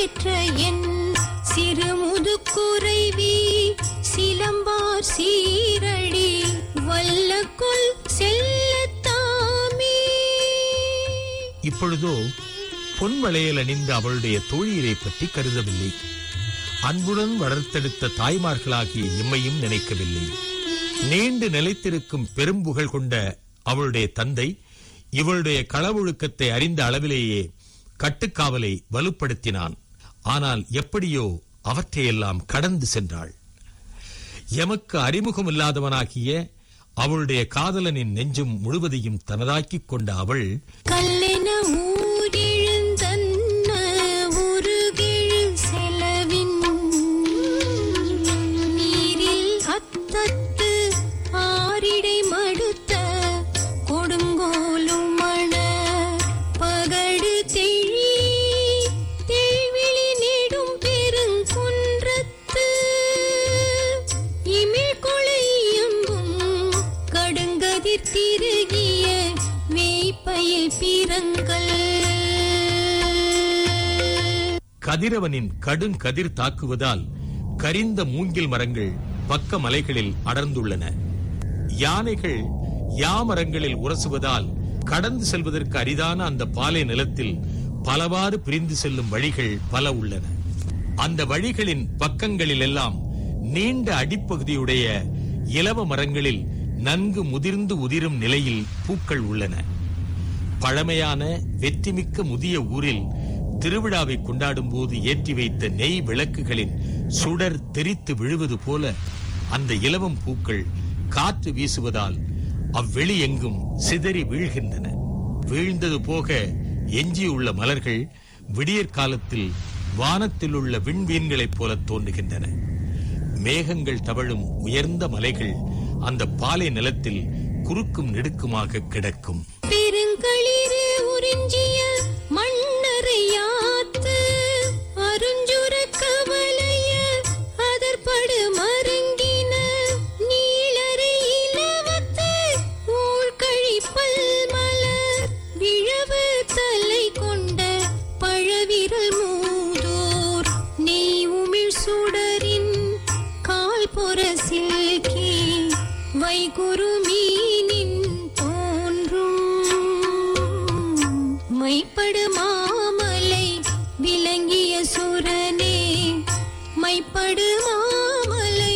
ஏற்ற என் சிறுமுது குறைவி சிலம்பார் சீரடி வல்லக்குள் செல்லத்தாமே. இப்பொழுதோ பொன் வளையல் அணிந்த அவளுடைய தோழியரை பற்றி கருதவில்லை. அன்புடன் வளர்த்தெடுத்த தாய்மார்களாகிய எம்மையும் நினைக்கவில்லை. நீண்டு நிலைத்திருக்கும் பெரும்புகழ் கொண்ட அவளுடைய தந்தை இவளுடைய களவொழுக்கத்தை அறிந்த அளவிலேயே கட்டுக்காவலை வலுப்படுத்தினான். ஆனால் எப்படியோ அவற்றையெல்லாம் கடந்து சென்றாள். எமக்கு அறிமுகமில்லாதவனாகிய அவளுடைய காதலனின் நெஞ்சும் முழுவதையும் தனதாக்கிக் கொண்ட அவள் கல்லென ஊரெழுந்தன்ன உருகெழு செலவின் நீரில் அத்தத்து ஆரிடை மடுத்த கொடுங்கோலும் மண பகடு தெள்விழி நெடும் பெருங்குன்றத்து இமிழ் கொளையம்பும் கடுங்கதிர் திருகிய வேய்ப்பயில் பிறங்கள். கதிரவனின் கடுங்கதிர் தாக்குவதால் கரிந்த மூங்கில் மரங்கள் பக்க மலைகளில் அடர்ந்துள்ளன. யானைகள் யாமரங்களில் உரசுவதால் கடந்து செல்வதற்கு அரிதான அந்த பாலை நிலத்தில் பலவாறு பிரிந்து செல்லும் வழிகள் பல உள்ளன. அந்த வழிகளின் பக்கங்களில் எல்லாம் நீண்ட அடிப்பகுதியுடைய இலவ மரங்களில் நன்கு முதிர்ந்து உதிரும் நிலையில் பூக்கள் உள்ளன. பழமையான வெற்றிமிக்க முதிய ஊரில் திருவிழாவை கொண்டாடும் போது ஏற்றி வைத்த நெய் விளக்குகளின் சுடர் தெரித்து விழுவது போல அந்த இலவம் பூக்கள் காற்று வீசுவதால் அவ்வெளி எங்கும் சிதறி வீழ்கின்றன. வீழ்ந்தது போக எஞ்சியுள்ள மலர்கள் விடியற் காலத்தில் வானத்தில் உள்ள விண்மீன்களைப் போல தோன்றுகின்றன. மேகங்கள் தவழும் உயர்ந்த மலைகள் அந்த பாலை நிலத்தில் குறுக்கும் நெடுக்குமாக கிடக்கும். பெருங்களிறு உறிஞ்சிய மண்ணறையாத்து அருஞ்சுர கவலைய அதற்படு மருங்கின நீளரை இலவத்து ஊழ்கழிப்பல் மலர் விழவு தலை கொண்ட பழவிரல் மூதோர் நெய் உமிழ் சுடரின் கால் பொற சில்கி வைகுரு மீனின் மைப்படு மாமலை விளங்கிய சுரனே மைப்படு மாமலை.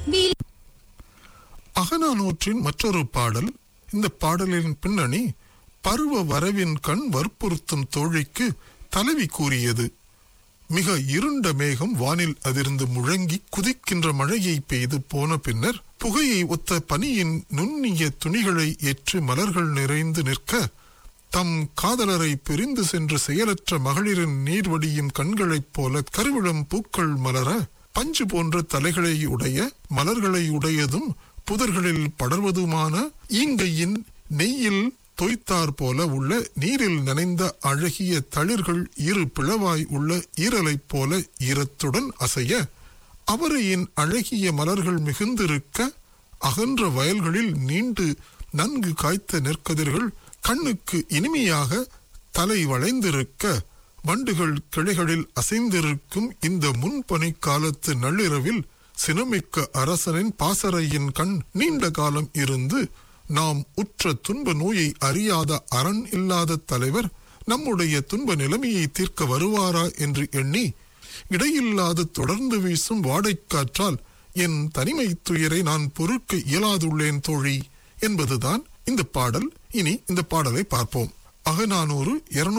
அகநானூற்றின் மற்றொரு பாடல். இந்த பாடலின் பின்னணி பருவ வரவின் கண் வற்புறுத்தும் தோழிக்கு தலைவி கூறியது. மிக இருண்ட மேகம் வானில் அதிர்ந்து முழங்கி குதிக்கின்ற மழையை பெய்து போன பின்னர் புகையை ஒத்த பனியின் நுண்ணிய துணிகளை ஏற்று மலர்கள் நிறைந்து நிற்க தம் காதலரை பிரிந்து சென்று செயலற்ற மகளிரின் நீர்வடியும் கண்களைப் போல கருவிளம் பூக்கள் மலர பஞ்சு போன்ற தலைகளை உடைய மலர்களை உடையதும் புதர்களில் படர்வதுமான ஈங்கையின் நெய்யில் தோய்த்தார் போல உள்ள நீரில் நனைந்த அழகிய தளிர்கள் இரு பிளவாய் உள்ள ஈரலைப் போல ஈரத்துடன் அசைய அவரையின் அழகிய மலர்கள் மிகுந்திருக்க அகன்ற வயல்களில் நீண்டு நன்கு காய்த்த நெற்கதிர்கள் கண்ணுக்கு இனிமையாக தலை வளைந்திருக்க வண்டுகள் கிளைகளில் அசைந்திருக்கும் இந்த முன்பனி காலத்து நள்ளிரவில் சினமிக்க அரசனின் பாசறையின் கண் நீண்ட காலம் இருந்து நாம் உற்ற துன்ப நோயை அறியாத அரண் இல்லாத தலைவர் நம்முடைய துன்ப நிலைமையை தீர்க்க வருவாரா என்று எண்ணி இடையில்லாது தொடர்ந்து வீசும் வாடைக்காற்றால் என் தனிமை துயரை நான் பொறுக்க இயலாதுள்ளேன் தோழி என்பதுதான் இந்த பாடல். இனி இந்த பாடலை பார்ப்போம். அகநானூறு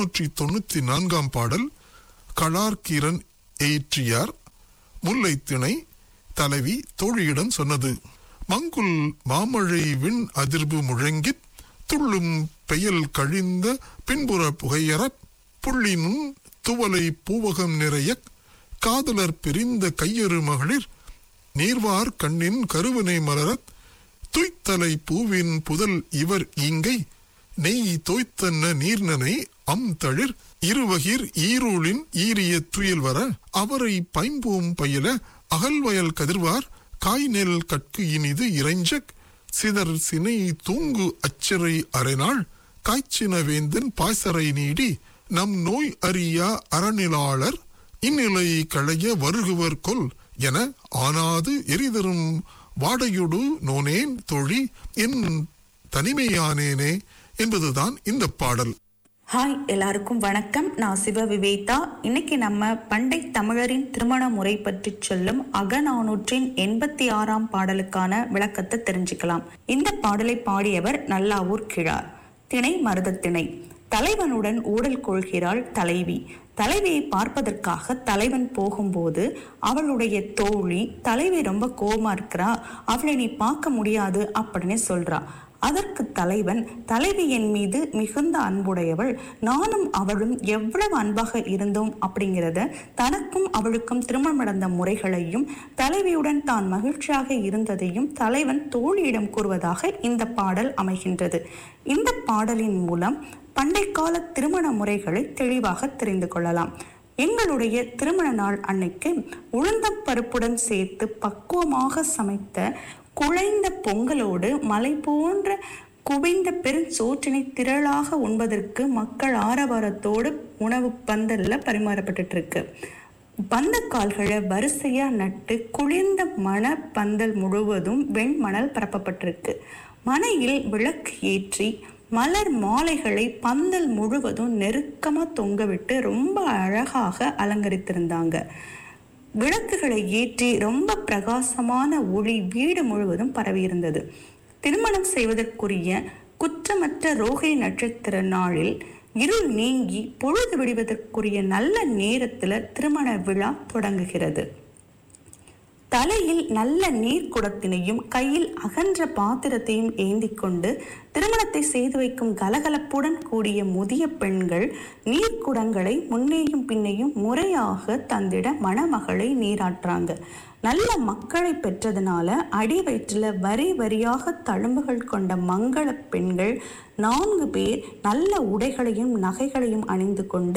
294 பாடல். களார்கீரன் எயிற்றியார் முல்லை திணை தலைவி தோழியிடம் சொன்னது. மங்குல் மாமழை விண் அதிர்வு முழங்கித் துள்ளும் பெயல் கழிந்த பின்புற புகையறப் புள்ளினும் துவலை பூவகம் நிறைய காதலர் பிரிந்த கையறு மகளிர் நீர்வார் கண்ணின் கருவினை மலரத் துய்த்தலை பூவின் புதல் இவர் ஈங்கை நெய் தோய்த்தன்ன நீர்னனை அம் தளிர் இருவகிர் ஈரூளின் ஈரிய துயில் வர அவரை பைம்பூம் பயில அகல்வயல் கதிர்வார் காய் நெல் கட்கு இனிது இறைஞ்சக் சிதர் சினை தூங்கு அச்சரை அரைநாள் காய்ச்சின வேந்தன் பாய்சரை நீடி நம் நோய் அறியா அறநிலாளர் இந்நிலை களைய வருகுவர் கொல் என ஆனாது எரிதரும் வாடையொடு நோனேன் தோழி என் தனிமையானேனே என்பதுதான் இந்த பாடல். ஹாய், எல்லாருக்கும் வணக்கம். நான் சிவ விவேதா. இன்னைக்கு நம்ம பண்டை தமிழரின் திருமண முறை பற்றி சொல்லும் அகநானூற்றின் 86ஆம் பாடலுக்கான விளக்கத்தை தெரிஞ்சுக்கலாம். இந்த பாடலை பாடியவர் நல்லாவூர் கிழார். திணை மருதத்திணை. தலைவனுடன் ஊடல் கொள்கிறாள் தலைவி. தலைவியை பார்ப்பதற்காக தலைவன் போகும்போது அவளுடைய தோழி தலைவி ரொம்ப கோபமா இருக்கிறா, அவளை நீ பார்க்க முடியாது அப்படின்னு சொல்றா. அதற்கு தலைவன், தலைவி என் மீது மிகுந்த அன்புடையவள், நானும் அவளும் எவ்வளவு அன்பாக இருந்தோம் அப்படிங்கிறத தனக்கும் அவளுக்கும் திருமணம் நடந்த முறைகளையும் தலைவியுடன் தான் மகிழ்ச்சியாக இருந்ததையும் தலைவன் தோழியிடம் கூறுவதாக இந்த பாடல் அமைகின்றது. இந்த பாடலின் மூலம் பண்டைக்கால திருமண முறைகளை தெளிவாக தெரிந்து கொள்ளலாம். எங்களுடைய திருமண நாள் அன்னைக்கு உளுந்தம் பருப்புடன் சேர்த்து பக்குவமாக சமைத்த குழைந்த பொங்கலோடு மலை போன்ற குவிந்த பெருஞ்சோற்றினை திரளாக உண்பதற்கு மக்கள் ஆரவாரத்தோடு உணவு பந்தல்ல பரிமாறப்பட்டு இருக்கு. பந்தக்கால்களை வரிசையா நட்டு குளிர்ந்த மண பந்தல் முழுவதும் வெண்மணல் பரப்பப்பட்டிருக்கு. மனையில் விளக்கு ஏற்றி மலர் மாலைகளை பந்தல் முழுவதும் நெருக்கமா தொங்கவிட்டு ரொம்ப அழகாக அலங்கரித்திருந்தாங்க. விளக்குகளை ஏற்றி ரொம்ப பிரகாசமான ஒளி வீடு முழுவதும் பரவியிருந்தது. திருமணம் செய்வதற்குரிய குற்றமற்ற ரோகை நட்சத்திர நாளில் இருள் நீங்கி பொழுது விடுவதற்குரிய நல்ல நேரத்துல திருமண விழா தொடங்குகிறது. தலையில் நல்ல நீர் குடத்தினையும் கையில் அகன்ற பாத்திரத்தையும் ஏந்தி கொண்டு திருமணத்தை செய்து வைக்கும் கலகலப்புடன் கூடிய முதிய பெண்கள் நீர்க்குடங்களை முன்னேயும் பின்னையும் முறையாக தந்திட மணமகளை நீராட்டுறாங்க. நல்ல மக்களை பெற்றதுனால அடி வயிற்றுல வரி வரியாக தழும்புகள் கொண்ட மங்கள பெண்கள் 4 பேர் நல்ல உடைகளையும் நகைகளையும் அணிந்து கொண்டு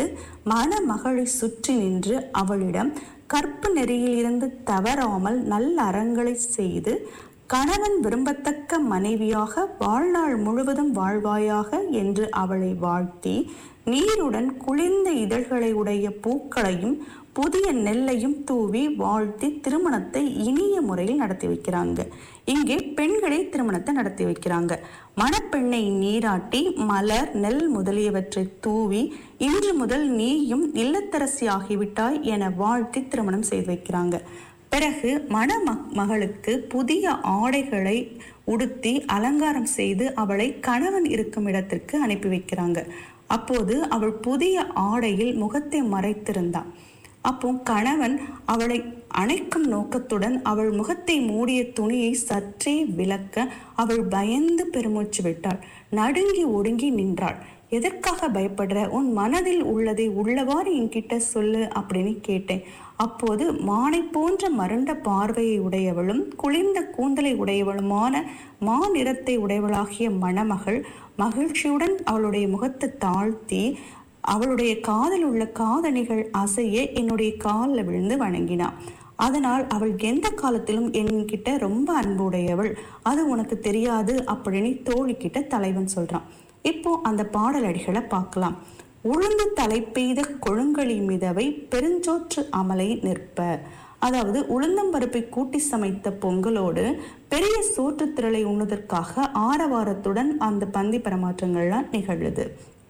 மணமகளை சுற்றி நின்று அவளிடம் கற்பு நெறியிலிருந்து தவறாமல் நல்ல அறங்களை செய்து கணவன் விரும்பத்தக்க மனைவியாக வாழ்நாள் முழுவதும் வாழ்வாயாக என்று அவளை வாழ்த்தி நீருடன் குளிர்ந்த இதழ்களை உடைய பூக்களையும் புதிய நெல்லையும் தூவி வாழ்த்தி திருமணத்தை இனிய முறையில் நடத்தி வைக்கிறாங்க. இங்கே பெண்களே திருமணத்தை நடத்தி வைக்கிறாங்க. மணப்பெண்ணை நீராட்டி மலர் நெல் முதலியவற்றை தூவி இன்று முதல் நீயும் இல்லத்தரசி ஆகிவிட்டாய் என வாழ்த்தி திருமணம் செய்து வைக்கிறாங்க. பிறகு மகளுக்கு புதிய ஆடைகளை உடுத்தி அலங்காரம் செய்து அவளை கணவன் இருக்கும் இடத்திற்கு அனுப்பி வைக்கிறாங்க. அப்போது அவள் புதிய ஆடையில் முகத்தை மறைத்திருந்தாள். அப்போ கணவன் அவளை அணைக்கும் நோக்கத்துடன் அவள் முகத்தை மூடிய துணியை சற்றே விலக்க அவள் பயந்து பெருமூச்சு விட்டாள். நடுங்கி ஒடுங்கி நின்றாள். எதற்காக பயப்படுற? உன் மனதில் உள்ளதை உள்ளவாறு என்கிட்ட சொல்லு அப்படின்னு கேட்டேன். அப்போது மானை போன்ற மருண்ட பார்வையை உடையவளும் குளிர்ந்த கூந்தலை உடையவளுமான நிறத்தை உடையவளாகிய மணமகள் மகிழ்ச்சியுடன் அவளுடைய முகத்தை தாழ்த்தி அவளுடைய காதில் உள்ள காதணிகள் அசைய என்னுடைய காலில் விழுந்து வணங்கினாள். அதனால் அவள் எந்த காலத்திலும் என்கிட்ட ரொம்ப அன்புடையவள், அது உனக்கு தெரியாது அப்படின்னு தோழிக்கிட்ட தலைவன் சொல்றான். இப்போ அந்த பாடலடிகளை பார்க்கலாம். உளுந்து தலை பெய்த கொழுங்களி மிதவை பெருஞ்சோற்று அமலை நிற்ப. அதாவது உளுந்தம்பருப்பை கூட்டி சமைத்த பொங்கலோடு பெரிய சோற்று திரளை உண்ணுவதற்காக ஆரவாரத்துடன் அந்த பந்தி பரிமாற்றங்கள்லாம் நிகழுது.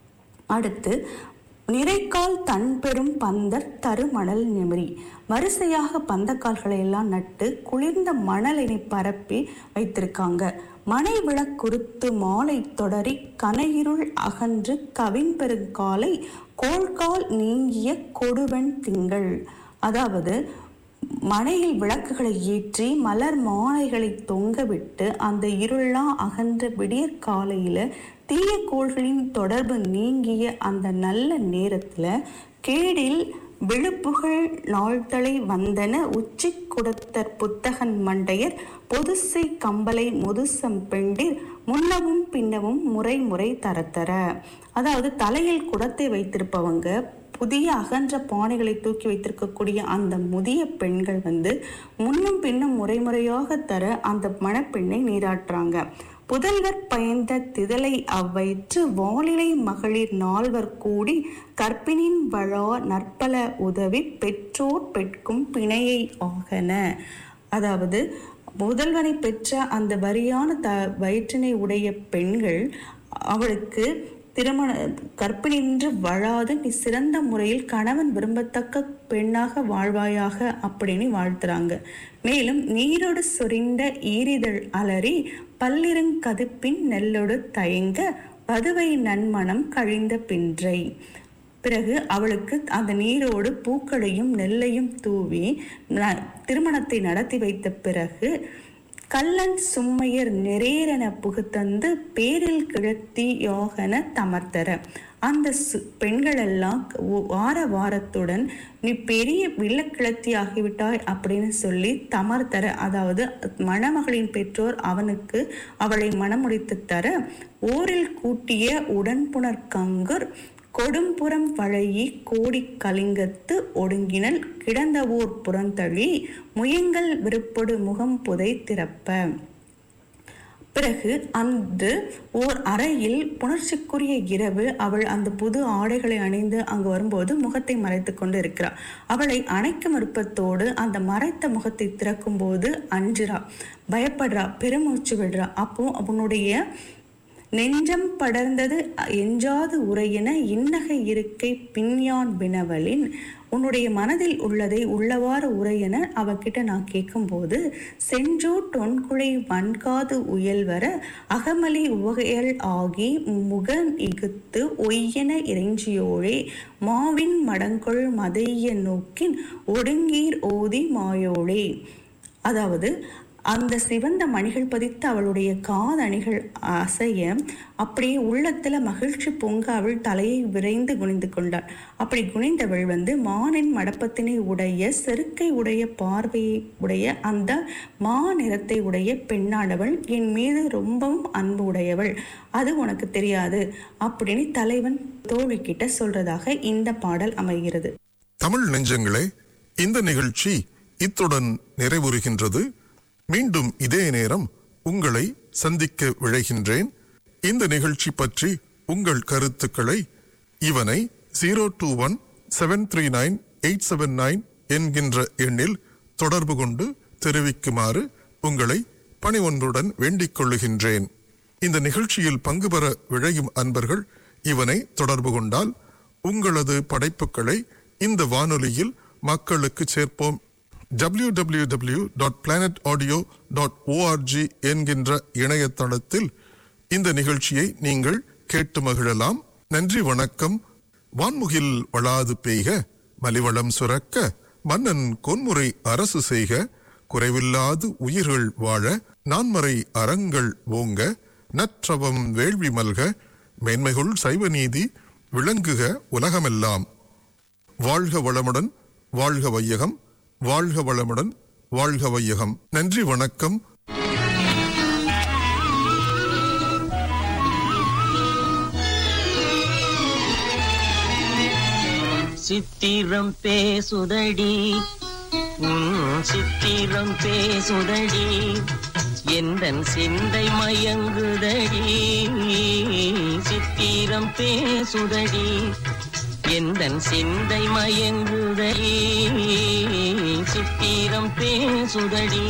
அடுத்து நிறைக்கால் தன் பெரும் பந்தர் தரு மணல் நிமிரி. வரிசையாக பந்தக்கால்களை எல்லாம் நட்டு குளிர்ந்த மணலினை பரப்பி வைத்திருக்காங்க. மனை விளக்குறுத்து மாலை தொடரி கனையிருள் அகன்று கவின் பெருங்காலை கோள்கால் நீங்கிய கொடுவன் திங்கள். அதாவது மனையில் விளக்குகளை ஏற்றி மலர் மாலைகளை தொங்கவிட்டு அந்த இருளெல்லாம் அகன்ற விடியற் காலையில தீய கோள்களின் தொடர்பு நீங்கிய அந்த நல்ல நேரத்துல கேடில் விழுப்புகள் நாள்தலை வந்தன உச்சி குடத்தர் புத்தகன் மண்டையர் பொதுசை கம்பலை முதுசம் பெண்டிர் முன்னவும் பின்னவும் முறை முறை தரத்தர. அதாவது தலையில் குடத்தை வைத்திருப்பவங்க புதிய அகன்ற பானைகளை தூக்கி வைத்திருக்கக்கூடிய அந்த முதிய பெண்கள் முன்னும் பின்னும் முறைமுறையாக தர அந்த மணப்பெண்ணை நீராட்டுறாங்க. புதல்வர் பயந்த திதலை அவ்வயிற்று வாலிலை மகளிர் 4 கூடி கற்பினின் வழா நற்பல உதவி பெற்றோர் பெட்கும் பிணையை ஆகன. அதாவது முதல்வனை பெற்ற அந்த வரியான வயிற்றினை உடைய பெண்கள் அவளுக்கு கற்பினின்று வழாது நீ சிறந்த முறையில் கணவன் விரும்பத்தக்க பெண்ணாக வாழ்வாயாக அப்படின்னு வாழ்த்துறாங்க. மேலும் நீரோடு சொரிந்த ஈரிதழ் அலறி பல்லிருங்கதுப்பின் நெல்லோடு தயங்க வதுவை நன்மணம் கழிந்த பின்றை. பிறகு அவளுக்கு அந்த நீரோடு பூக்களையும் நெல்லையும் தூவி திருமணத்தை நடத்தி வைத்த பிறகு கல்லன் சும்மையர் நெரேரென புகுத்தந்து பேரில் கிழத்தி யோகன தமர்த்தர. அந்த பெண்களெல்லாம் வாரத்துடன் நீ பெரிய வில்லக்கிழத்தி ஆகிவிட்டாய் அப்படின்னு சொல்லி தமர்த்தர, அதாவது மணமகளின் பெற்றோர் அவளை மணமுடித்து தர ஓரில் கூட்டிய உடன்புணர் கங்கர் கொடும்புறம் வளையி கோடி கலிங்கத்து ஒடுங்கினல் கிடந்தவோர் புறந்தழி முயங்கல் விருப்பொடு முகம் புதை திறப்ப. பிறகு அன்று ஓர் அறையில் புணர்ச்சிக்குரிய இரவு அவள் அந்த புது ஆடைகளை அணிந்து அங்கு வரும்போது முகத்தை மறைத்து கொண்டு இருக்கிறாள். அவளை அணைக்கும் விருப்பத்தோடு அந்த மறைத்த முகத்தை திறக்கும் போது அஞ்சுறா, பயப்படுறா, பெருமூச்சு விடுறா. அப்போ அவனுடைய நெஞ்சம் படர்ந்தது எஞ்சாது உரையின இன்னகை இருக்கை பின்யான் வினவலின். உன்னுடைய மனதில் உள்ளதை உள்ளவாறு உரையென அவகிட்ட நான் கேட்கும்போது செஞ்சோ தொன்குழை வன்காது உயல்வர அகமலி உவகையல் ஆகி முகன் இகுத்து ஒய்யென இறைஞ்சியோழே மாவின் மடங்கொள் மதைய நோக்கின் ஒடுங்கீர் ஓதி மாயோளே. அதாவது அந்த சிவந்த மணிகள் பதித்து அவளுடைய காதணிகள் அசைய அப்படியே உள்ளத்துல மகிழ்ச்சி பொங்க அவள் தலையை விரைந்து குனிந்து கொண்டாள். அப்படி குனிந்தவள் மானின் மடப்பத்தினை உடைய செருக்கை உடைய பார்வையை உடைய அந்த மா நிறத்தை உடைய பெண்ணானவள், என் மீது ரொம்பவும் அன்பு உடையவள், அது உனக்கு தெரியாது அப்படின்னு தலைவன் தோழிக்கிட்ட சொல்றதாக இந்த பாடல் அமைகிறது. தமிழ் நெஞ்சங்களே, இந்த நிகழ்ச்சி இத்துடன் நிறைவுறுகின்றது. மீண்டும் இதே நேரம் உங்களை சந்திக்க விழைகின்றேன். இந்த நிகழ்ச்சி பற்றி உங்கள் கருத்துக்களை இவனை 021-739-879 என்கின்ற எண்ணில் தொடர்பு கொண்டு தெரிவிக்குமாறு உங்களை பணிவொன்றுடன் வேண்டிக் கொள்ளுகின்றேன். இந்த நிகழ்ச்சியில் பங்கு பெற விழையும் அன்பர்கள் இவனை தொடர்பு கொண்டால் உங்களது படைப்புகளை இந்த வானொலியில் மக்களுக்கு சேர்ப்போம். www.planetaudio.org என்கின்ற இணையதளத்தில் இந்த நிகழ்ச்சியை நீங்கள் கேட்டு மகிழலாம். நன்றி, வணக்கம். வான்முகில் வளாது பெய்க, மலிவளம் சுரக்க, மன்னன் கொன்முறை அரசு செய்க, குறைவில்லாது உயிர்கள் வாழ, நான்மறை அறங்கள் ஓங்க, நற்றவம் வேள்வி மல்க, மேன்மைகுள் சைவ நீதி விளங்குக உலகமெல்லாம். வாழ்க வளமுடன், வாழ்க வையகம், வாழ்க வளமுடன், வாழ்க வையகம். நன்றி, வணக்கம். சித்திரம் பேசுதடி, சித்திரம் பேசுதடி, எந்தன் சிந்தை மயங்குதடி. சித்திரம் பேசுதடி, எந்தன் சிந்தை மயங்குதடி. சித்திரம் பேசுதடி.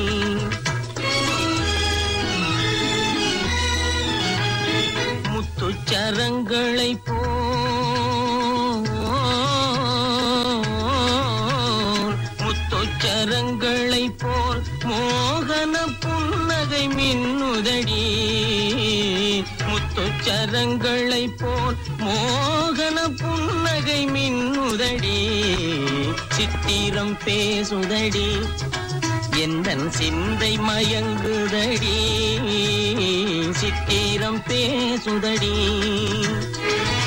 முத்துச்சரங்களை முத்துச்சரங்களை போல் மோகன புன்னகை மின்னுதடி. முத்துச்சரங்களை போல் மோகன புன்னகை மின்னுதடி. சித்திரம் பேசுதடி, எந்தன் சிந்தை மயங்குதடி. சித்திரம் பேசுதடி.